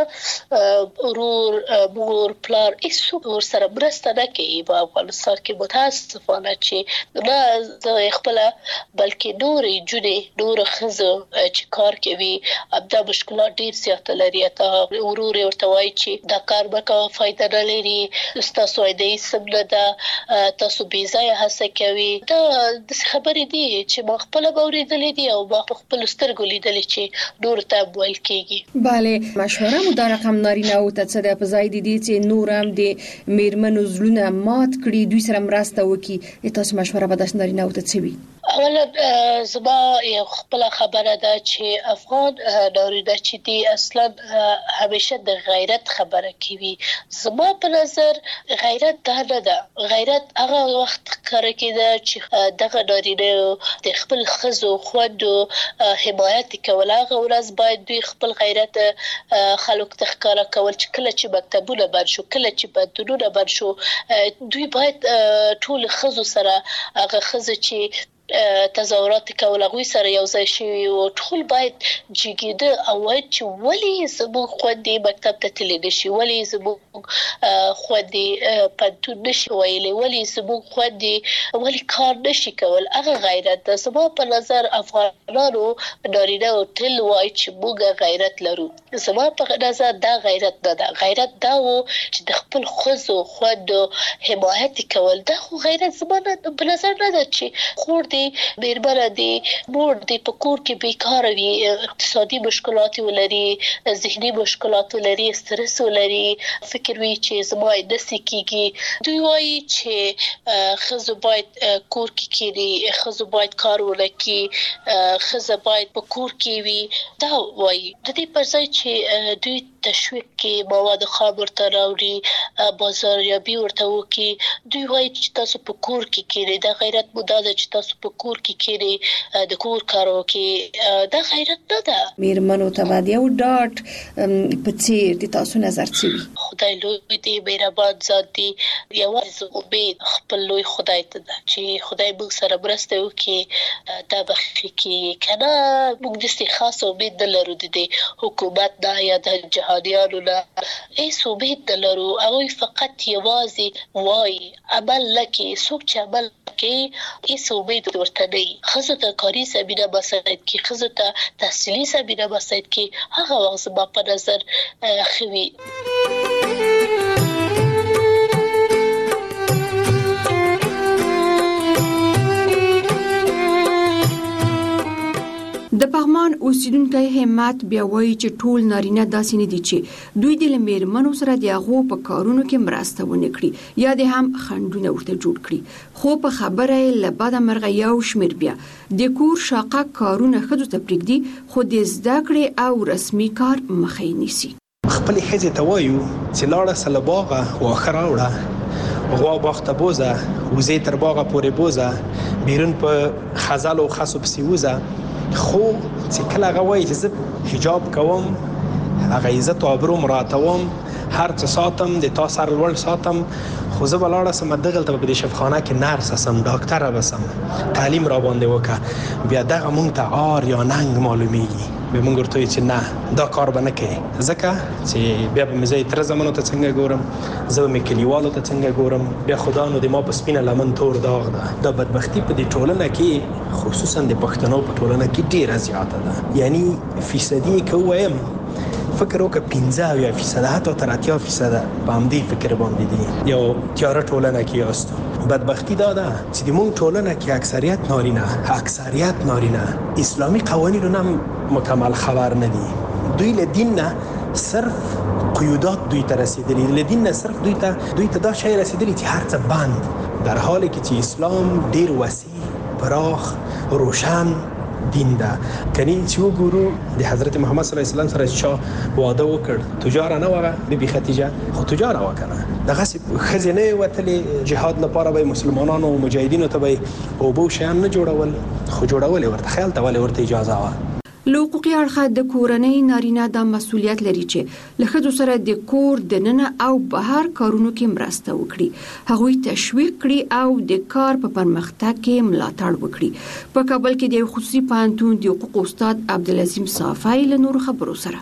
ورور مور پلار ایسو ور سره برسته نه کوي په افغانستان کې متاسفانه چې نه زه خپل بلکې نور جوړې نور خزه چې کار کوي ابدا مشکلات ډیر زیات لري ته ورور ورته وای چې دا کار به کوم فائدہ نه لري تاسو دې سم نه دا تاسو بي ځای هڅه کوي دا د خبرې دي چې ما خپل باورېدلې دي او ما خپل سترګو لیدلې چې نور ته ویل کېږي. bale مشوره مو دا رقم نارینه او ته څه د په ځای دي چې نور هم د میرمنو زلونه مات کړي دوی سره مرسته وکړي تاسو مشوره به د نارینه او ته څه وي؟ اوله زما یو خپل خبره ده چې افغان نارینه چې دي اصلا همیشه د غیرت خبره کوي. زما په نظر غیرت دا نه ده. غیرت هغه وخت کار کېده چې دغه نارینه د خپل ښځو خوندو حمایت کول. هغه ورځ باید دوی خپل غیرت خلکو ته ښکاره کول چې کله چې مکتبونه بند شو، کله چې بندونونه بند شو، دوی باید ټول ښځو سره هغه ښځې چې تظاهرات کول هغوی سره یو ځای شوي او ټول باید جګېده او وایي چې ولې زموږ خویندې مکتب ته تللی نشي، ولې زموږ خویندې پوهنتون نشي ویلی، ولې زموږ خویندې ولې کار نشي کول. هغه غیرت ده. زما په نظر افغانانو نارینه تل وایي چې موږ غیرت لرو. زما په نظر دا غیرت نه ده. غیرت دا و چې د خپل ښځو خویندو حمایت کول. دا خو غیرت زما په نظر نه ده چې خور میرمنه دی، مور دی په کور کې بیکاره وي، اقتصادي مشکلات ولري، ذهني مشکلات ولري، سترس ولري، فکر وي چې زما داسې کېږي. دوی وایي چې ښځو باید کور کې کېني، ښځو باید کار ونه کړي، ښځه باید په کور کې وي. دا وایي د دې پر ځای چې دوی تشویق کې مواد خام ورته راوړي، بازاریابي ورته وکړي. دوی وایي چې تاسو په کور کې کېنئ. دا غیرت مو دا ده چې تاسو په کور کې کېنئ، د کور کار وکړئ. دا غیرت نه ده. میرمنو ته باید یو ډاټ په څیر د تاسو نظر څه وي؟ خدای لوی دی، مهربان ذات دی. یوازې امید خپل لوی خدای ته ده چې خدای موږ سره مرسته وکړي، دا بخښي کېږي. که نه موږ داسې خاص امید نه لرو د دې حکومت نه یا د جهادیانو نه. هېڅ امید نه لرو. هغوی فقط یوازې وایي عمل نه کوي. څوک چې عمل کوي هېڅ امید ورته نه وي. ښځو ته کاري زمینه مساعد کړي، ښځو ته تحصیلي زمینه مساعد کړي. هغه وخت زما په نظر ښه وي. د پغمان اوسیدونکو همت بیا وایي چې ټول نارینه داسې نه دي چې دوی د میرمنو سره د هغو په کارونو کې مرسته ونه کړي یا د هم خنډونه ورته جوړ کړي. خو په خبره یې له بده مرغه یو شمېر بیا د کور شاقه کارونه ښځو ته پرېږدي، خو د زده کړې او رسمي کار مخه یې نیسي. خپلې ښځې ته وایو چې لاړه سه له باغه واښه راوړه، غوا باغ ته بوزه، وزې تر باغه پورې بوزه، بیرون په خزل او خسو پسې وزه. خو چې کله هغه وایي چې زه حجاب کوم، هغه عزت او ابرو مراعاتوم، هر څه ساتم، د تا سر لوړ ساتم، خو زه به لاړه سم دغلته په دې شفاخانه کې نرس سم، ډاکټره به سم، تعلیم را باندې وکړه. بیا دغه مونږ ته عار یا ننګ معلومیږي. بیا مونږ ورته وایو چې نه دا کار به نه کوي، ځکه چې بیا به مې زه تره زمنو ته څنګه ګورم، زه به مې کلیوالو ته څنګه ګورم. بیا خدا نو د ما په سپینه لمن تور داغ ده. دا بدبختي په دې ټولنه کې خصوصا د پښتنو په ټولنه کې ډیره زیاته ده. یعنی فیصدي که ووایم فکر وکړه پنځه اویا فیصده حتی تر اتیا فیصده په همدې فکر باندې دي. یو تیاره ټولنه کې یاستو. بدبختی دا ده چې د مونږ ټولنه کې اکثریت نارینه اکثریت نارینه اسلامي قوانینو هم مکمل خبر نه دي. دوی له دین نه صرف قیودات دوی ته رسیدلی، له دین نه صرف دوی ته دوی ته دا شی رسیدلی چې هر څه بند، در حالی کې چې اسلام ډیر وسیع، پراخ، روشن دین ده. کني چې وګورو د حضرت محمد صلی الله علیه وسلم سره چې واده وکړ، تجار نه وغه بیبي خدیجه، خو تجار وکړه. دغه خزینه وتلې جهاد لپاره به مسلمانانو او مجاهدینو ته به او بو شیان نه جوړول، خو جوړول ورته خیال ته ولې ورته اجازه و. له حقوقي اړخه د کورنۍ نارینه د مسولیت لري چې له ښځو سره د کور دننه او بهر کارونو کې مرسته وکړي، هغوی تشویق کړي او د کار په پرمختګ کې ملاتړ وکړي. په کابل کې د خصوصي پوهنتون د حقوقو استاد عبدالعظیم صافی له نورو خبرو سره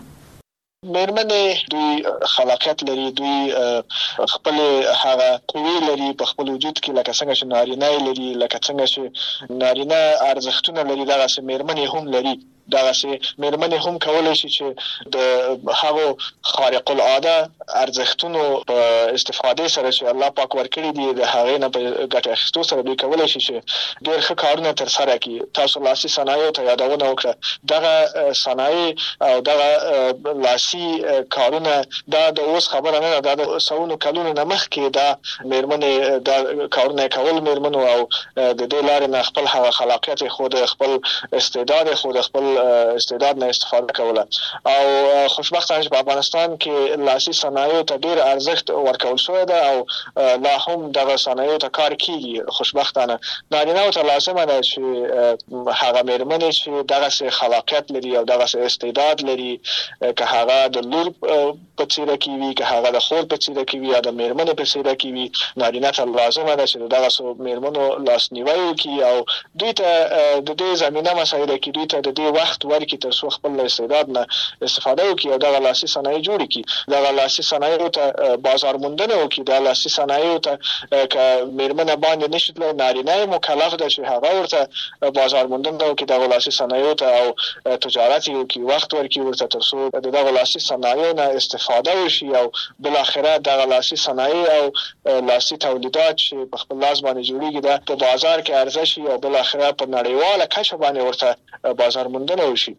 میرمنې دوی خلاقیت لري، دوی خپل هغه قوی لري په خپل وجود کې، لکه څنګه چې نارینه لري، لکه څنګه چې نارینه ارزښتونه لري، دغه سه میرمنې هم لري. دغه سه میرمنې هم کولای شي چې د هغو خارق العاده ارزښتونو په استفاده سره چې الله پاک ورکړي دي د هغې نه په ګټه اخیستو سره دوی کولای شي چې ډېر ښه کارونه ترسره کړي. تاسو لاسي صنایعو ته یادونه وکړه، دغه صنایع او دغه لاسي کارونه دا د اوس خبره نه ده، د سونو کلونو نه مخکې دا میرمنې دا کارونه کول میرمنو او د دې لارې نه خپل هغه خلاقیت خود، خپل استعداد خود، خپل استعداد نه استفاده کوله او خوشبختانه په افغانستان کې لاسي صنایعو ته ډیر ارزښت ورکول شوی ده او لا هم دغه صنایعو ته کار کیږي. خوشبختانه نارینه ته لازمه ده چې هغه مېرمنې چې دغه خلاقیت لري او دغه استعداد لري که هغه د لور په څیر کې وي که هغه د خور په څیر کې وي یا د مېرمنې په څیر کې وي نارینه ته لازمه ده چې دغه مېرمنو لاسنیوی وکړي او دوی ته د دې زمينه مسایل کې دوی ته د دې وخت ورکړي تر څو خپل استعداد نه استفاده وکړي او دغه لاسي صنایع جوړ کړي. دغه لاسي صنایع ته بازار موندنه وکړي. د لاسي صنایع ته که مېرمنه باندې نشي تللی نارینه مکلف ده چې هغه ورته بازار موندنه وکړي دغه لاسي صنایع ته او تجارت وکړي وخت ورکړي ورته تر څو دغه لاسي صنایع نه استفاده وشي او بل اخره دغه لاسي صنایع او لاسي تولیدات چې په خپل لاس باندې جوړیږي دا په بازار کې ارزښت شي او بل اخره په نړیواله کچه باندې ورته بازار موندنه وشي.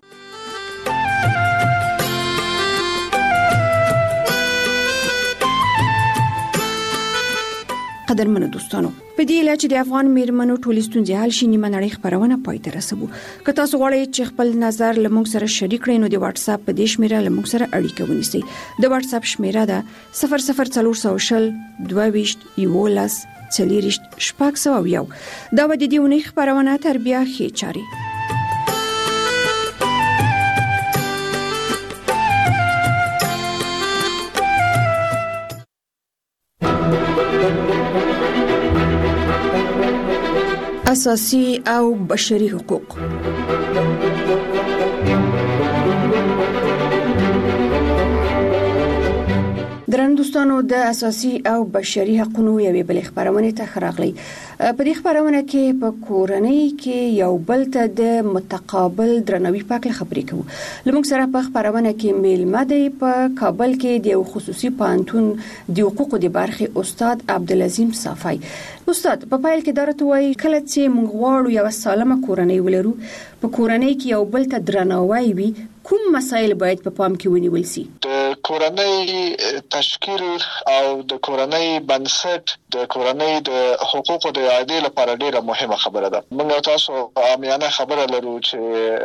قدرمنو دوستانو په دې اله چې د افغان میرمنو ټولې ستونزې حل شي نیمه نړۍ خبرونه پای ته رسوو. که تاسو غواړئ چې خپل نظر له موږ سره شریک کړئ نو د واتس اپ په دې شمیره له موږ سره اړیکه ونیسئ. د واتس اپ شمیره ده صفر صفر څلور سوه شل دوه ویشت یولس څلوېښت شپږ سوه یو. دا به د دې اونۍ خبرونه تر بیا ښې چارې. اساسي او بشري حقوق. درنو دوستانو د اساسي او بشري حقوقو یوې بل خبرونه ته خراغلي. په دې خبرونه کې په کورنۍ کې یو بل ته د متقابل درناوي په اړه خبرې کوو. لمونږ سره په خبرونه کې میلمه دی په کابل کې د خصوصي پانتون د حقوقو د برخې استاد عبدالعظیم صافی. استاد په پایل کې درته وایي کله چې موږ غواړو یو سالمه کورنۍ ولرو په کورنۍ کې یو بل ته درناوی وي کوم مسایل باید په پام کې ونیول شي؟ د کورنۍ تشکیل او د کورنۍ بنسټ د کورنۍ د حقوقو د اعادې لپاره ډیره مهمه خبره ده. موږ تاسو عامیانه خبره لرو چې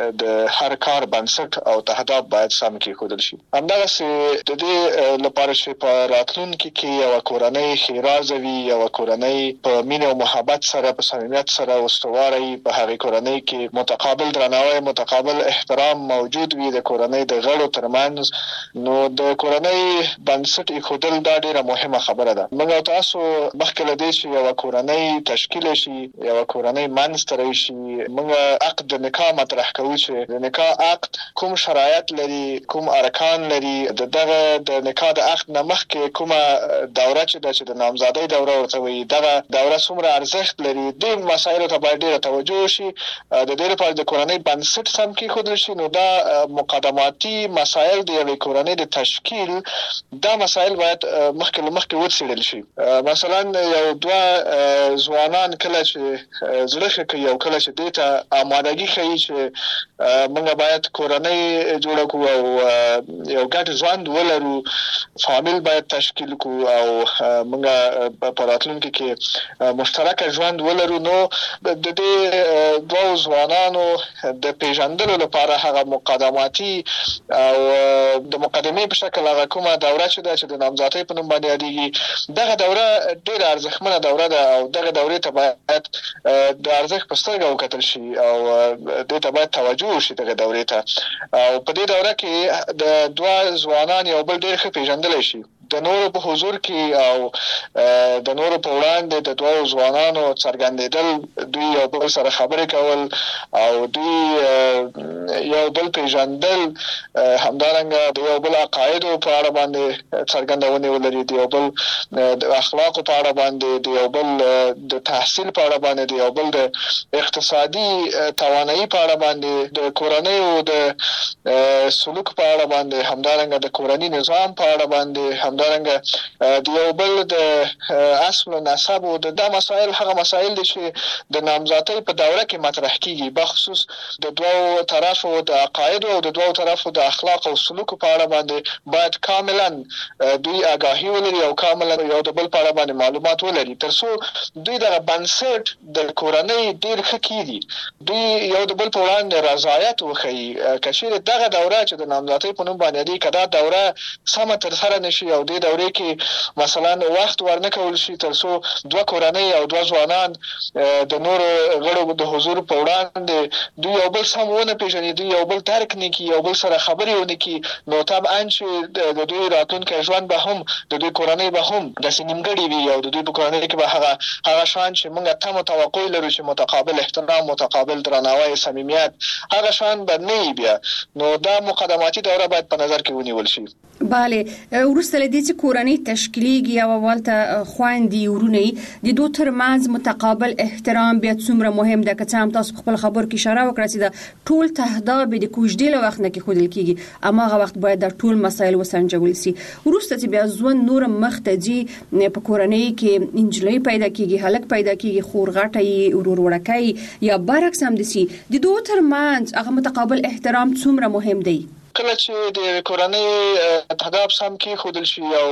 د هر کار بنسټ او تهداب باید سم کېښودل شي. همدغسې د دې لپاره چې په راتلونکي کې یو کورنۍ ښېرازه وي یو کورنۍ په مینه او محبت سره په صمیمیت سره استواره په هغه کورنۍ کې متقابل درناوی متقابل احترام موجود وي د کورنۍ د غړو ترمنځ نو د کورنۍ بنسټ ایښودل دا ډیره مهمه خبره ده. موږ تاسو مخکې له دې چې یو کورنۍ تشکیل شي یو کورنۍ منځته راشي موږ عقد د نکاح مطرح کوو چې د نکاح عقد کوم شرایط لري کوم ارکان لري دغه د نکاح د عقد نه مخکې کومه دوره چې د چې د نامزادۍ دوره ورته وي دغه دوره څومره ارزښت لري د مسایلو ته باید ډیره توجه شي. د دې لپاره د کورنۍ بنسټ سم کېښودل شي نو دا مقدماتي مسایل د یوې کورنۍ د تشکیل دا مسایل باید مخکې له مخکې وڅېړل شي. مثلا یو دوه ځوانان کله چې زړه ښه کوي او کله چې دې ته آمادګي ښیي چې موږ باید کورنۍ جوړه کړو او یو ګډ ژوند ولرو فامیل باید تشکیل کړو او موږ په راتلونکي کې مشترک ژوند ولرو نو د دې دوه ځوانانو د پیژندلو لپاره هغه مقدماتي او د مقدمې په شکل هغه کومه دوره چې د چې د نامزادۍ په نوم باندې یادېږي دغه دوره ډېره ارزښتمنه دوره ده او دغه دورې ته باید د ارزښت په سترګه وکتل شي او دې ته باید توجه وشي دغه دورې ته او په دې دوره کې د دوه ځوانان یو بل ډېر ښه پیژندلی شي. د نورو په حضور کې او د نورو په وړاندې د دوه ځوانانو څرګندېدل دوی یو بل سره خبرې کول او دوی یو بل پیژندل همدارنګه د یو بل عقایدو په اړه باندې څرګندونې ولري د یو بل د اخلاقو په اړه باندې د یو بل د تحصیل په اړه باندې د یو بل د اقتصادي توانایي په اړه باندې د کورنیو د سلوک په اړه باندې همدارنګه د کورني نظام په اړه باندې همدارنګه د یو بل د اصل او نسب او د مسایل هغه مسایل دي چې د نامزدۍ په دوره کې مطرح کیږي، بخصوص د دوو طرفو د عقاید او د دوو طرفو د اخلاق او سلوک په اړه باندې باید کاملا دوی آگاهی ولري او کاملا یو د بل په اړه باندې معلومات ولري، ترڅو دوی د بنسټ د کورنۍ ډیر ښه کیږي، دوی یو د بل په وړاندې رضایت وښيي. کشیر دغه دوره چې د نامزدۍ په نوم باندې دی کدا دوره سم تر سره نشي او د دورې کې مثلا وخت ورنکول شي ترڅو دوه کورنۍ او دوه ځوانان د نور غړو د حضور په وړاندې دوی یو بل سم ونه پیژني، دوی یو بل درک نه کوي، یو بل سره خبرې ونه کوي، نو طبعا چې د دوی راتلونکي ژوند به هم د دوی کورنۍ به هم د سینمګړي وي او د دوی په کورنۍ کې به هغه هغه شان چې موږ ته توقع لرو چې متقابل احترام، متقابل درناوی، صمیمیت هغه شان به نه بیا. نو دا مقدماتي دوره باید په نظر کې ونیول شي. bale ورسته لدې چې کورنۍ تشکیلیږي او اولته خويندې ورونی د دوه ترمنځ متقابل احترام بیا څومره مهم ده. که څه تاسو خپل خبر کې اشاره وکړه چې د ټول تهداب د کوژدې له وخت نه کې خودل کیږي، اما هغه وخت باید د ټول مسایل وسنجول شي. ورسته چې بیا ځوان نور مختجی په کورنۍ کې انجلۍ پیدا کیږي، هلک پیدا کیږي، خورغټي ورور وړکای یا برعکس هم دي، د دوه ترمنځ هغه متقابل احترام څومره مهم دی. کله چې د کورنۍ تهداب سم کې خودل شي او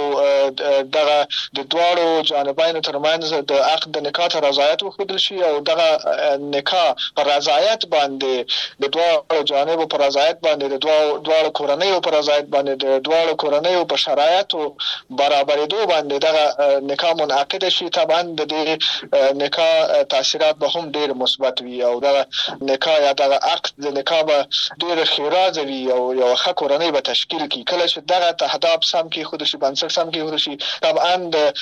دغه د دواړو جانبینو ترمنځ د عقد د نکاح ته رضایت وخودل شي او دغه نکاح پر رضایت باندې د دواړو جانبو پر رضایت باندې د دواړو کورنۍ پر رضایت باندې د دواړو کورنۍ په شرایطو برابرېدو باندې دغه نکاح منعقد شي، طبعا د دې نکاح تاثیرات به هم ډېر مثبت وي او دغه نکاح یا دغه عقد د نکاح به ډېر خیراز وي او یو ښه کورنۍ به تشکیل کی. کله چې دغه تهداب سم کې خود شي، بنسټ سم کې خود شي، طبعا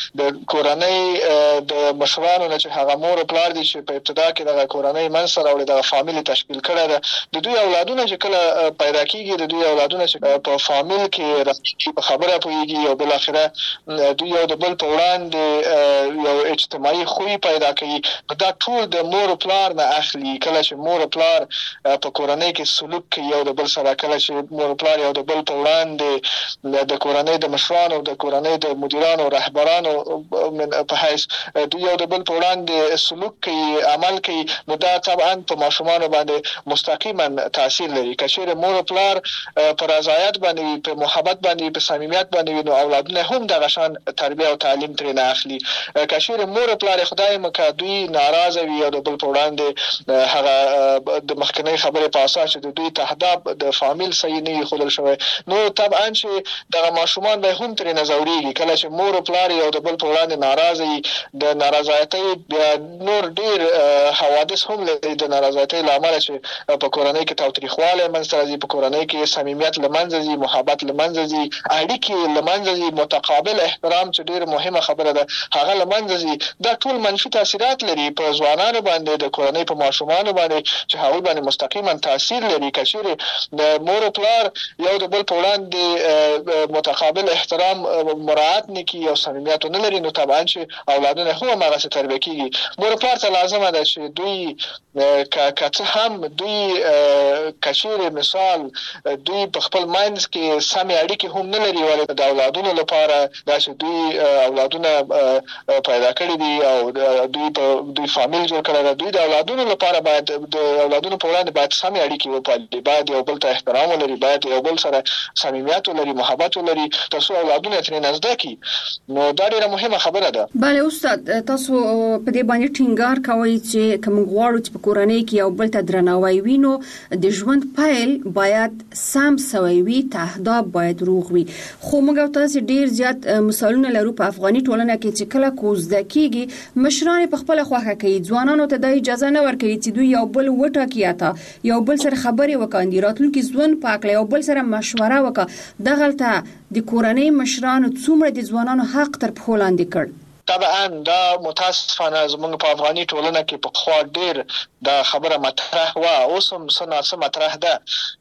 د کورنۍ د مشرانو نه چې هغه مور او پلار دي چې په ابتدا کې دغه کورنۍ منځ راوړي، دغه فامیل تشکیل کړي ده، د دوی اولادونه چې کله پیدا کیږي، د دوی اولادونه چې په فامیل کې راځي په خبره پوهیږي او بل اخره دوی یو د بل په وړاندې یو اجتماعي خوې پیدا کوي، دا ټول د مور او پلار نه اخلي. کله چې مور او پلار په کورنۍ کې سلوک کوي یو د بل سره، کله چې مور پلار یو د بل په وړاندې د کورنۍ د مشرانو، د کورنۍ د مدیرانو، رهبرانو په حیث دوی یو د بل په وړاندې سلوک کوي، عمل کوي، نو دا طبعا په ماشومانو باندې مستقیما تاثیر لري. که چیرې مور او پلار په رضایت باندې، په محبت باندې، په صمیمیت باندې، نو اولادونه هم دغه شان تربیه او تعلیم ترې نه اخلي. که چیرې مور او پلار خدای مکه دوی ناراضه وي او د بل په وړاندې هغه د مخکنی خبرې په اساس چې دوی تهداب د فامیل صحیح نه خودل شوی، نو طبعا چې دغه ماشومان به هم ترې نزوريږي. کله چې مور او پلار یو د بل په وړاندې ناراضي، د ناراضایتۍ بیا نور ډیر حوادث هم لري. د ناراضایتۍ لامل چې په کورنۍ کې تاوتریخواله منځ راځي، په کورنۍ کې صمیمیت لمنځه ځي، محبت لمنځه ځي، اړیکې لمنځه ځي، متقابل احترام چې ډیر مهمه خبره ده هغه لمنځه ځي. دا ټول منفي تاثیرات لري په ځوانانو باندې، د کورنۍ په ماشومانو باندې چې هغوی باندې مستقیما تاثیر لري. که چیرې د مور او پلار یو د بل په وړاندې متقابل احترام مراعات نکي او صمیمیت نه لري، نو طبعا چې اولادونه هم هغه څه تربیه کیږي. مور پلار ته لازمه ده چې دوی که څه هم دوی کشیر مثال دوی په خپل ماینس کې سمې اړیکې هم نه لري، ولې د اولادونو لپاره دا چې دوی اولادونه پیدا کړي دي او دوی په دوی فامیل جوړ کړي، دوی د اولادونو لپاره باید د اولادونو په وړاندې باید سمې اړیکې وپالي، باید یو بل ته احترام ولري، باید یو بل سره صمیمیت ولري، محبت ولري، تاسو اولادونه ترې نزدې کی. نو دا ډیره مهمه خبره ده. bale استاد تاسو په دې باندې ټینګار کوي چې کوم غواړو چې په کورنۍ کې یو بل ته درناوی وینو، د ژوند پیل باید سم سوي وي، تهداب باید روغ وي. خو موږ تاسو ډیر زیات مثالونه لرو په افغاني ټولنه کې چې کله کوزده کیږي مشران په خپل خوخه کوي، ځوانانو ته د اجازه نه ورکوي چې دوی یو بل وټه کیاته، یو بل سره خبرې وکاندي، راتلونکي ځوان پاکله یو بل سره مشوره وکړه. دغلته د کورنۍ مشرانو څومره د ځوانانو حق تر پښو لاندې کړ. طبعا دا متاسفانه زموږ په افغاني ټولنه کې په خوا ډیر دا خبره مطرح و، اوس هم سناسه مطرح ده.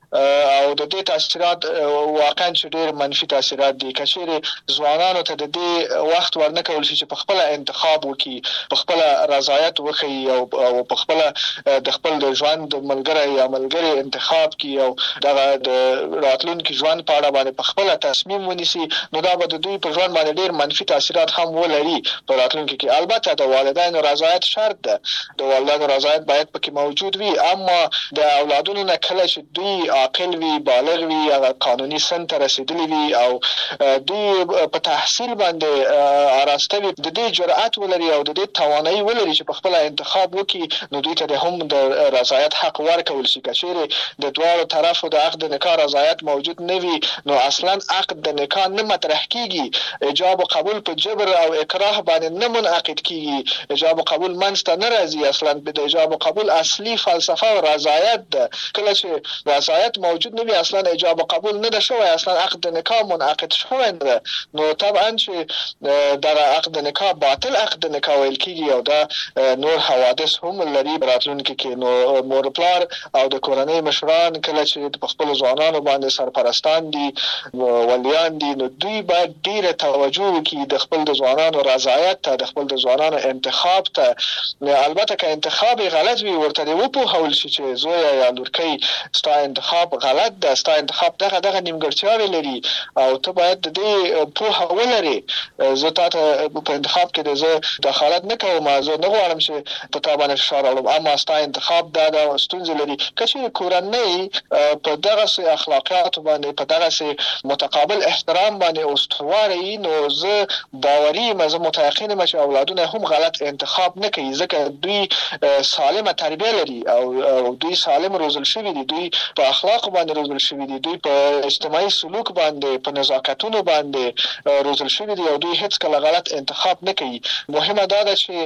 او د دې تاثیرات واقعا چې ډېر منفي تاثیرات دي. کچېرې ځوانانو ته د دې وخت ورنکول شي چې په خپل انتخاب وکړي، په خپل رضایت وښيي او په خپل د خپل د ژوند ملګری یا ملګری انتخاب کړي او دغه د راتلونکي ژوند په اړه باندې په خپل تصمیم ونیسي، نو دا به د دوی په ژوند باندې ډېر منفي تاثیرات هم ولري په راتلونکي کې. البته د والدینو رضایت شرط ده، د والدینو رضایت باید پکې موجود وي، اما د اولادونو نه کله چې دوی عاقل وي، بالغ وي، هغه قانوني سن ته رسیدلی وي او دوی په تحصیل باندې آراسته وي، د دې جرأت ولري او د دې توانایي ولري چې په خپل انتخاب وکړي، نو دوی ته هم د رضایت حق ورکول شي. کچېرې د دواړو طرفو د عقد نکاح رضایت موجود نه وي، نو اصلا عقد د نکاح نه مطرح کیږي، ایجاب او قبول په جبر او اکراه باندې نه منعقد کیږي، ایجاب او قبول منځ ته نه راځي. اصلا د ایجاب او قبول اصلي فلسفه او رضایت ده. کله چې رضایت موجود نه وي، اصلا ایجاب او قبول نه ده شوی، اصلا عقد نکاح منعقد شوی نه ده، نو طبعا چې دغه عقد نکاح باطل عقد نکاح ویل کیږي او دا نور حوادث هم لري براتلونکي کې. نو مور پلار او د کورنۍ مشران کله چې په خپل ځوانانو باندې سرپرستان دي، ولیان دي، نو دوی باید ډیره توجه وکړي د خپل د ځوانانو رضایت ته، د خپل د ځوانانو انتخاب ته. البته که انتخاب غلط وي، ورته وپوهول شي چې زویا یا لورکۍ ستا انتخاب غلط ده، ستا انتخاب دغه دغه نیمګړتیاوې لري او ته باید د دې پوهه ولري. زه تاته په انتخاب کې د زه دخالت نه کوم، زه نه غواړم چې په تا باندې فشار راوړم، اما ستا انتخاب دا د ستونزې لري. که چېرې کورنۍ په دغسې اخلاقیاتو باندې، په دغسې متقابل احترام باندې استواره وي، نو زه باوري یم، زه متیقن یم چې اولادونه هم غلط انتخاب نه کوي، ځکه دوی سالمه تربیه لري او دوی سالم روزل شوي دي، دوی په اخلاق باندې روزل شوي دي، دوی په اجتماعي سلوک باندې، په نزاکتونو باندې روزل شوي دي او دوی هیڅ کله غلط انتخاب نه کوي. مهمه دا ده چې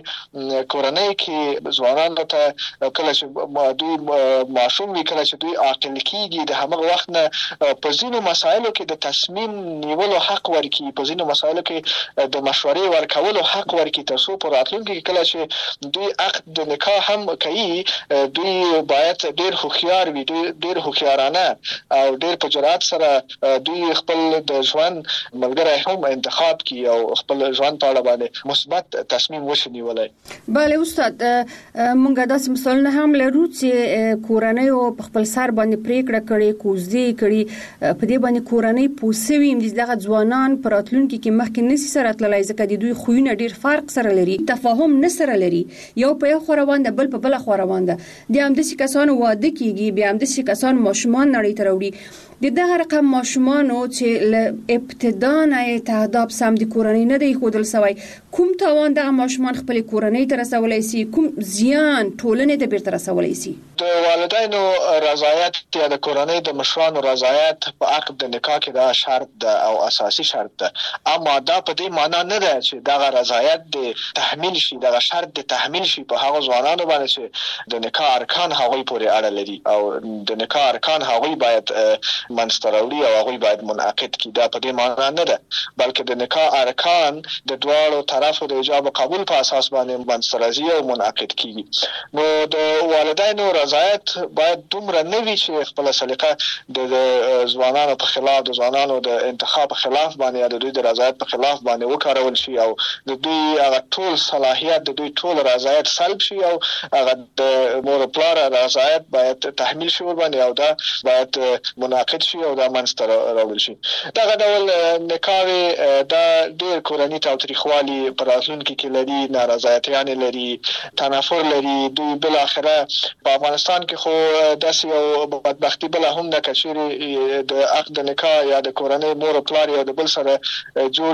کورنۍ کې ځوانانو ته کله چې دوی ماشوم وي، کله چې دوی عاقل کیږي، د همغه وخت نه په ځینو مسایلو کې د تصمیم نیولو حق ورکړي، په ځینو مسایلو کې د مشورې ورکولو حق ورکړي، تر څو په راتلونکي کې کله چې دوی عقد د نکاح هم کوي، دوی باید ډېر هوښیار وي، ډېر هوښیارانه او ډېر په جرأت سره دوی خپل د ژوند ملګری هم انتخاب کړي او خپل ژوند په اړه باندې مثبت تصمیم وشي نیولای. بله استاد، موږ داسې مثالونه هم لرو چې کورنۍ په خپل سر باندې پریکړه کړې، کوزدې کړې، په دې باندې کورنۍ پوه سوي چې دغه ځوانان په راتلونکي کې مخکې نشي سره تللی، ځکه د دوی خویونه ډېر فرق سره لري، تفاهم نه سره لري، یو په یو خوا روان ده، بل په بله خوا روان ده. د همداسې کسانو واده کېږي، بیا همداسې کسان ماشومان نړۍ ته راوړي. د دغه رقم ماشومانو چې له ابتدا نه تهداب سم د کورنۍ نه دی ښودل سوی، کوم تاوان دغه ماشومان خپل کورنۍ ته رسولی سي، کوم زیان ټولنې ته بیرته رسولی سي؟ د والدینو رضایت یا د کورنۍ د مشرانو رضایت په عقد د نکاح کې دا شرط ده او اساسي شرط ده، اما دا په دې معنا نه ده چې دغه رضایت د تحمیل شي، دغه شرط د تحمیل شي په هغه ځوانانو باندې چې د نکاح ارکان هغوی پورې اړه لري او د نکاح ارکان هغوی باید منځته راوړي او هغوی باید منعقد کړي. دا په دې معنا نه ده، بلکې د نکاح ارکان د دواړو طرفو د ایجاب او قبول په اساس باندې منځته راځي او منعقد کیږي. نو د والدینو رضایت باید دومره نه وي چې خپل سلیقه د ځوانانو په خلاف، د ځوانانو د انتخاب په خلاف باندې یا د دوی د رضایت په خلاف باندې وکارول شي او د دوی هغه ټول صلاحیت، د دوی ټول رضایت سلب شي او هغه د مور پلار رضایت باید تحمیل شي ورباندې او دا باید منعقد شي او دا منځته راوړل شي. دغه ډول نکاحې دا ډېر کورني تاوتریخوالي په راتلونکي کې لري، نارضایتیانې لري، تنفر لري. دوی بالاخره په افغانستان کې خو داسې یو بدبختي بله هم ده، که چېرې د عقد نکاح یا د کورنۍ مور او پلار یو د بل سره جوړ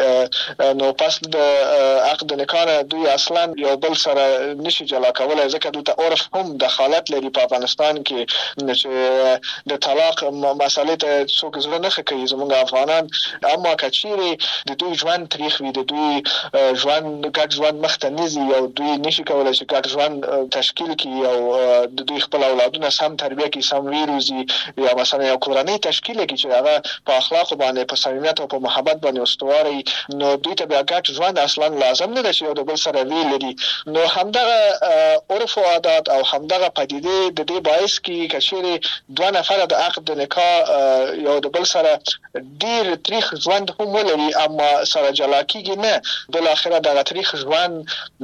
نه، نو پس د عقد نکاح نه دوی اصلا یو بل سره نشي جلا کولی، ځکه دلته عرف هم دخالت لري په افغانستان کې چې د طلاق مسالې ته څوک زړه نه کوي زموږ افغانان، اما کچيري د دوی ژوند تاریخ وي، د دوی ژوند ګډ ژوند مخته نزي او دوی نشي کولای چې ګډ ژوند تشکیل کړي او د دوی خپل اولادونه سم تربیه کړي، سم ویروزي، یا مثلا یو کورنۍ تشکیل کړي چې هغه په اخلاق باندې، په صمیمیت او په محبت باندې استواري، نو دوی ته بیا ګډ ژوند اصلا لازم نه ده چې یو د بل سره وی لري. نو همدغه عرف او عادت او همدغه پدیده د دې باعث کې کچيري دوه نفر د عقد د نکاح یو د بل سره ډیر تاریخ ژوند هم ولري اما سره جلا کیږي نه، بل اخره دغه تاریخ ژوند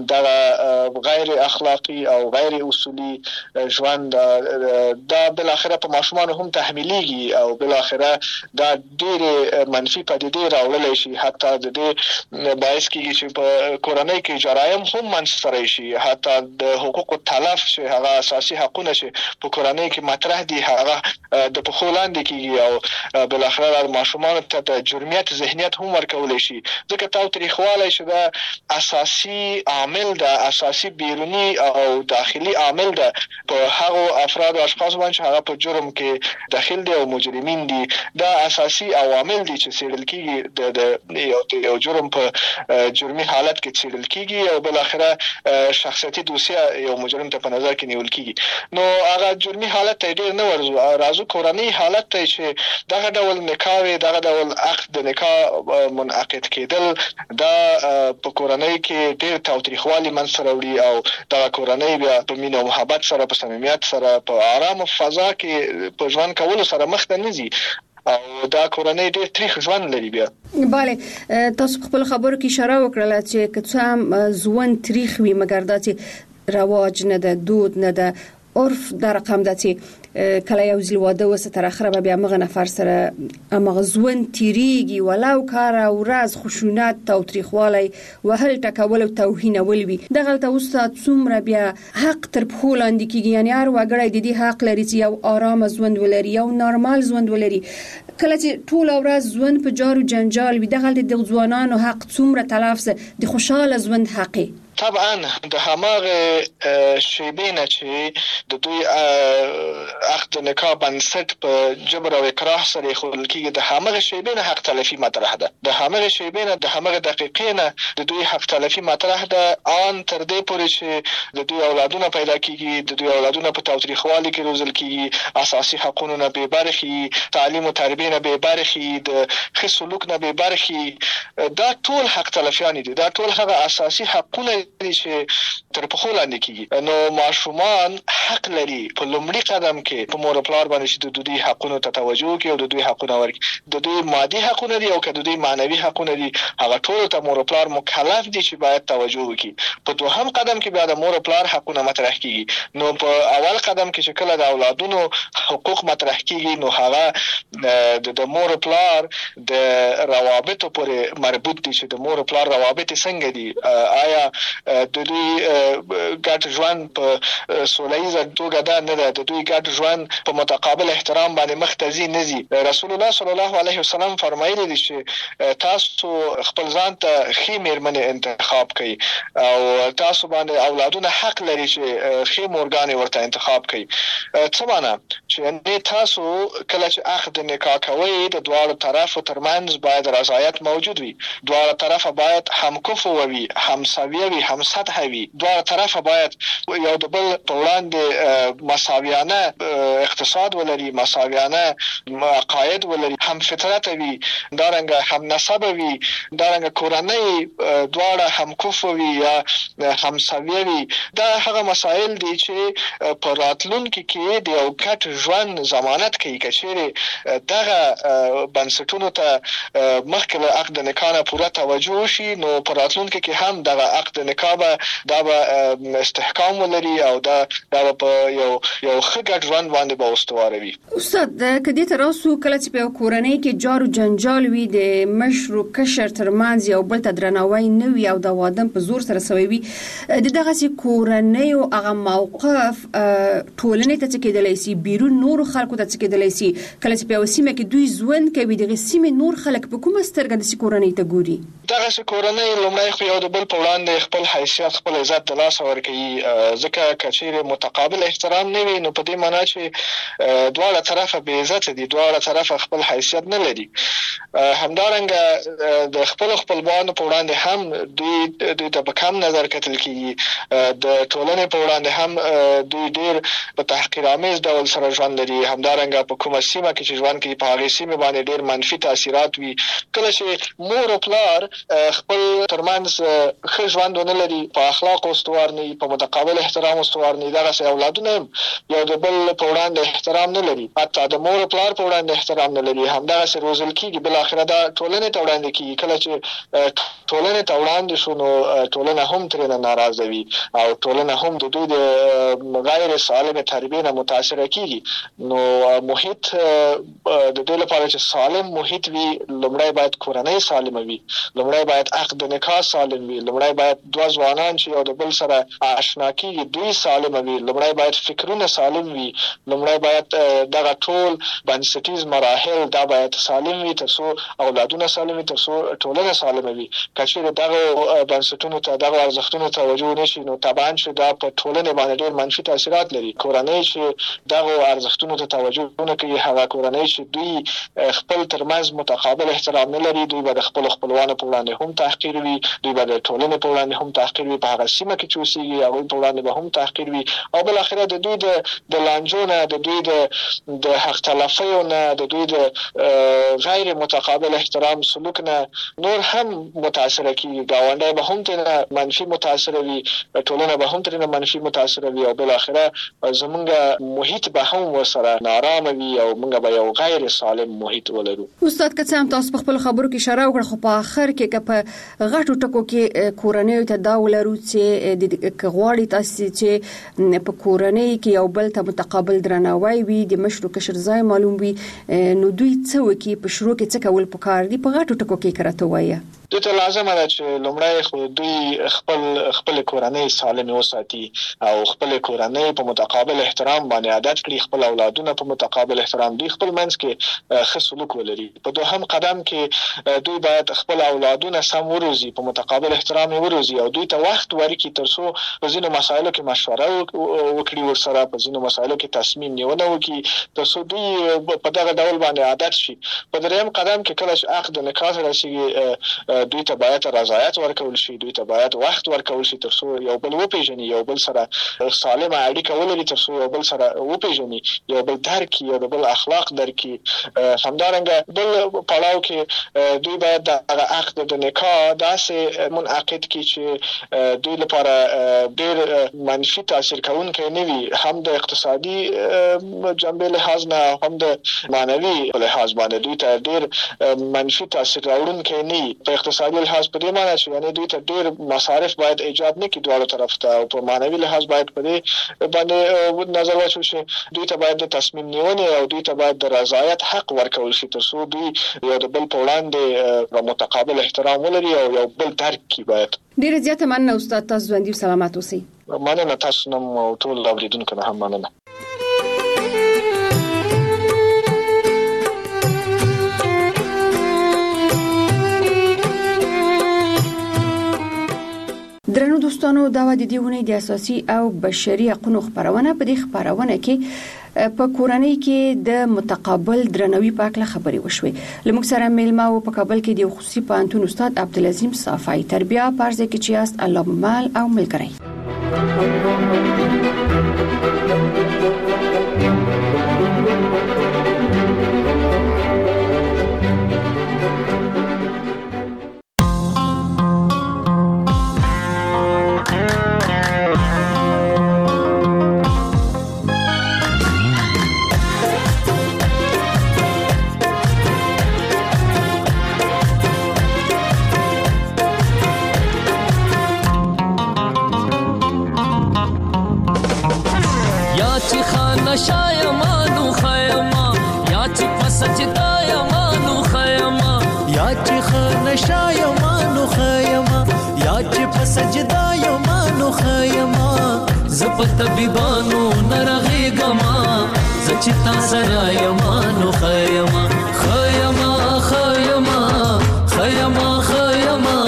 دغه غیر اخلاقی او غیر اصولي ژوند دا بل اخره په ماشومان هم تحمیلیږي او بل اخره دا ډیر منفي پدیده راوړل شي، حتی د دې باعث کیږي چې په کورنۍ کې جرایم هم منځته شي، حتی د حقوق تلف چې هغه اساسي حقونه چې په کورنۍ کې مطرح دي هغه د پخو لاندې کیږي او بل اخره ماشومان ته د جرمیت ذهنیت هم ورکول شي، ځکه تاوتریخوالی چې دا اساسي عامل ده، اساسي بیرونی او داخلي عامل ده په هغه افراد او اشخاص باندې هغه په جرم کې داخل دي او مجرمین دي. دا اساسي عوامل دي چې څېړل کیږي د یو جرم په جرمي حالت کې څېړل کیږي او بل اخره شخصیتي دوسیه یو مجرم ته په نظر کې نیول کیږي. نو هغه جرمي حالت ته ډیر نه ورځو، راځو کورنۍ حالت ته چې دغه ډول نکاح دغه ډول عقد د نکاح منعقد کېدل دا په کورنۍ کې ډیر تاوتریخوالي منځته راوړي او دا کورنۍ بیا په مینه او محبت سره په صمیمیت سره په آرام فضا کې په ژوند کولو سره مخ ته نځي او دا کورنۍ ډیر تاریخ ژوند لري. بیا bale تاسو خپل خبرو کې اشاره وکړه چې که څه هم ژوند تاریخ وي مګر دا چې رواج نه ده، دود نه ده، عرف در رقم ده چې کله یو ځل واده وسه تر اخره به بیا مغه نفر سره امغه ژوند تیریږي ولو کار او راز خشونت تاوتریخوالی وهل ټکول او توهین ولوي دغه ته استاد څومره بیا حق تر په لاندې کیږي، یعنی هر وګړی د دې حق لري چې یو آرام ژوند ولري، یو نارمال ژوند ولري. کله چې ټول ورځ ژوند په جار او جنجال وي دغه د ځوانانو حق څومره تلفظ د خوشاله ژوند حق طبعا د هماغه شیبې نه چې د دوی عقد نکاح بنسټ په جبر او اکراه سره خلل کېږي، د هماغه شیبې نه حق تلفي مطرح ده، د هماغه شیبې نه د هماغه دقیقې نه د دوی حق تلفي مطرح ده ان تر دې پورې چې د دوی اولادونه پیدا کېږي، د دوی اولادونه په تاوتریخوالي کې روزل کېږي، اساسي حقوقونه نه به برخي، تعلیم او تربیه نه به برخي، د ښه سلوک نه به برخي، دا ټول حق تلفیان دي، دا ټول هغه اساسي حقوقونه چې تر په خولاندې کیږي. نو ماشومان حق لري په لومړي قدم کې په مور پلار باندې چې د دوی حقونو ته توجه کوي او د دوی حقونه ورکړي، د دوی مادي حقونه دي او که د دوی معنوي حقونه دي هغه ټول ته مور پلار مکلف دي چې باید توجه وکړي. په دوهم قدم کې بیا د مور پلار حقونه مطرح کیږي. نو په اول قدم کې چې کله د اولادونو حقوق مطرح کیږي نو هغه د مور پلار د روابطو پورې مربوط دي چې د مور پلار روابط څنګه دي، آیا د دوی ګډ ژوند په سولهییزه توګه ده نه ده، د دوی ګډ ژوند په متقابل احترام باندې مختزي نه زی. رسول الله صلی الله علیه وسلم فرمایلی دي چې تاسو خپل ځان ته ښې میرمنې انتخاب کړئ او تاسو باندې اولادونه حق لري چې ښې مورګانې ورته انتخاب کړئ. څه معنی چې تاسو کله چې عقد نکاح کوئ د دواړو طرفو ترمنځ باید رضایت موجود وي، دواړه طرفه باید همکفو وي، همسویه وي، هم سطح وي، دواړه طرفه باید یو د بل په وړاندې مساویانه اقتصاد ولري، مساویانه عقاید ولري، هم فطرت وي، دارنګه هم نسب وي، دارنګه کورنۍ دواړه هم کفو وي یا هم سویه وي. دا هغه مسائل دي چې په راتلونکي کې د یو ګډ ژوند ضمانت کوي. که چیرې دغه بنسټونو ته مخکې له عقد نکاح نه پوره توجه وشي نو په راتلونکي کې هم دغه عقد نکاح به دا به استحکام ولري او دا دا په یو یو ښه ګډ ژوند باندې به استواره وي. استاد کدی تر اوسه کله چې په کورنۍ کې جار او جنجال وي د مشر او کشر ترمنځ یو بل ته درناوی نه وي او د وادم په زور سره سوي وي د دغه سي کورنۍ او هغه موقف ټولنې ته کېدلای شي، بیرون نور خلکو ته کېدلای شي. کله چې په وسیمه کې دوی ژوند کوي دغه سیمه نور خلک په کومه سترګه د کورنۍ ته ګوري؟ دغه کورنۍ لومړی خو یو د بل په وړاندې خپل حیثیت خپل عزت د لاسه ورکوي، ځکه که چیرې متقابل احترام نه وي نو په دې معنا چې دواړه طرفه بې عزته دي، دواړه طرفه خپل حیثیت نه لري. همدارنګه د خپل خپلوانو په وړاندې هم دوی دوی ته په کم نظر کتل کېږي، د ټولنې په وړاندې هم دوی ډېر په تحقیرآمیز ډول سره ژوند لري. همدارنګه په کومه سیمه کې چې ژوند کوي په هغې سیمې باندې ډېر منفي تاثیرات وي. کله چې مور او پلار خپل ترمنځ ښه ژوند ونه لري، په اخلاقو استوار نه وي، په متقابل احترام استوار نه وي، دغسې اولادونه هم یو د بل په وړاندې احترام نه لري، حتی د مور او پلار په وړاندې احترام نه لري، همدغسې روزل کېږي. بالاخره دا ټولنې ته وړاندې کېږي. کله چې ټولنې ته وړاندې شو نو ټولنه هم ترېنه ناراضه وي او ټولنه هم د دوی د غیر سالمې تربیې نه متاثره کېږي. نو محیط د دې لپاره چې سالم محیط وي، لومړی باید کورنۍ سالمه وي، لومړی باید عقد نکاح سالم وي، لومړی باید دوه ځوانان چې یو د بل سره آشنا کېږي دوی سالمه وي، لومړی باید فکرونه سالم وي، لومړی باید دغه ټول بنسټیز مراحل دا باید سالم وي تر څو اولادونه سالم وي، تر څو ټولنه سالمه وي. که چېرې دغه بنسټونو ته دغه ارزښتونو توجه نه شي نو طبعا چې دا په ټولنې باندې ډېر منفي تاثیرات لري. کورنۍ چې دغه ارزښتونو ته توجه نه کوي، هغه کورنۍ چې دوی خپل ترمنځ متقابل احترام نه لري، دوی به د خپلو خپلوانو په وړاندې هم تحقیر وي، دوی به د ټولنې په وړاندې هم تحقیر وي، په هغه سیمه کې چې اوسېږي هغوی په وړاندې به هم تحقیر وي، او بالاخره د دوی د لانجو نه، د دوی د حق تلفیو نه، د دوی د غیر متقابل احترام سلوک نه نور هم متاثره کېږي. ګاونډی به هم ترېنه منفي متاثره وي، ټولنه به هم ترېنه منفي متاثره وي، او بالاخره زمونږ محیط به هم ورسره نارامه وي او موږ به یو غیر سالم محیط ولرو. استاد که څه هم تاسو په خپل خبرو کې اشاره وکړه، خو په آخر کې که په غټو ټکو کې کورنیو ته دا ولرو چې که غواړي تاسو چې په کورنۍ کې یو بل ته متقابل درناوی وي، د مشر کشر ځای معلوم وي، نو دوی څه وکړي، په شروع کې څه کول پکار دي؟ په غټو ټکو کې کرته وایه دوی ته لازمه ده چې لومړی خو دوی خپل خپل کورنۍ سالمې وساتي او خپل کورنۍ په متقابل احترام باندې عادت کړي، خپل اولادونه په متقابل احترام، دوی خپل منځ کې ښه سلوک ولري. په دوهم قدم کې دوی باید خپل اولادونه سم وروزي، په متقابل احترام یې وروزي او دوی ته وخت ورکړي تر څو په ځینو مسایلو کې مشوره وکړي ورسره، په ځینو مسایلو کې تصمیم نیونه وکړي تر څو دوی په دغه ډول باندې عادت شي. په درېیم قدم کې کله چې عقد نکاح رسېږي دوی ته باید رضایت ورکول شي، دوی ته باید وخت ورکول شي تر څو یو بل وپېژني، یو بل سره سالمه اړیکه ولري، تر څو یو بل سره وپېژني، یو بل درک کړي، یو بل اخلاق درک کړي. همدارنګه بل پړاو کې دوی باید دغه عقد د نکاح داسې منعقد کړي چې دوی لپاره ډېر منفي تاثیر کوونکی نه وي، هم د اقتصادي جنبې لحاظ نه هم د معنوي لحاظ باندې دوی ته ډېر منفي تاثیر راوړونکی نه وي. په اقتصادي لحاظ په دې معنی چې یعنې دوی ته ډېر مصارف باید ایجاد نه کړي دواړو طرف ته، او په معنوي لحاظ باید په دې باندې نظر واچول شي دوی ته باید د تصمیم نیونې او دوی ته باید د رضایت حق ورکول شي تر څو دوی یو د بل په وړاندې متقابل احترام ولري او یو بل درک کړي. باید ډېره زیاته مننه استاد، تاسو ژوندي او سلامت اوسئ. مننه تاسو نه او ټول اوریدونکو نه هم مننه. درنو دوستانو، دا و د دې ونې د اساسي او بشري حقوقو خبرونه. په دې خبرونه کې په کورنۍ کې د متقابل درناوي په اړه خبرې وشوې. لمږ سره میلمه او په کابل کې د خصوصي پوهنتون استاد عبدالعظیم صافی تربیه پارځه کې چې است الله مال او ملګری. شایمانو خیما یا چې پسجدا یمانو خیما یا چې خان شایمانو خیما یا چې پسجدا یمانو خیما زپ طبيبانو نرغېګما زچتا سره یمانو خیما خیما خیما خیما خیما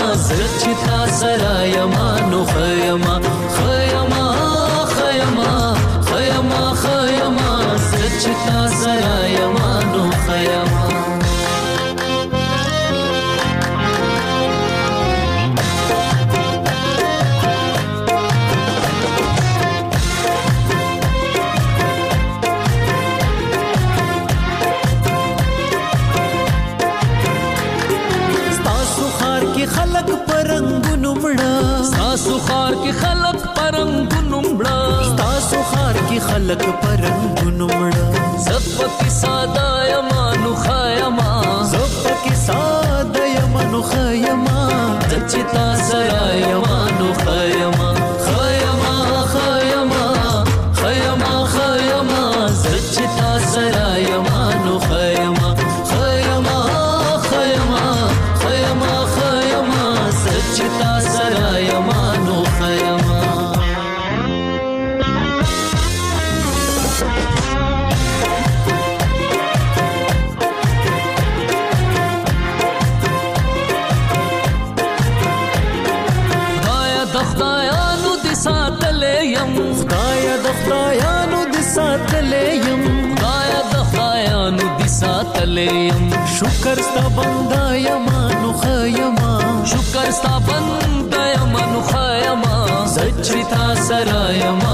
خار کې خلق پرنګونو مړه تاسو خار کې خلق پرنګونو مړه زپ کې ساده یمانو خایما زپ کې ساده یمانو خایما دچتا سرا یمانو خایما خایما خایما خایما خایما دچتا سرا یمانو خایما خایما خایما خایما خایما دچتا سرا یمانو خایما خدایا د خدایانو د ساتلې يم خدایا د خدایانو د ساتلې يم شکر ستا بندا یم نو خیما شکر ستا بندا یم نو خیما سچ تا سره یم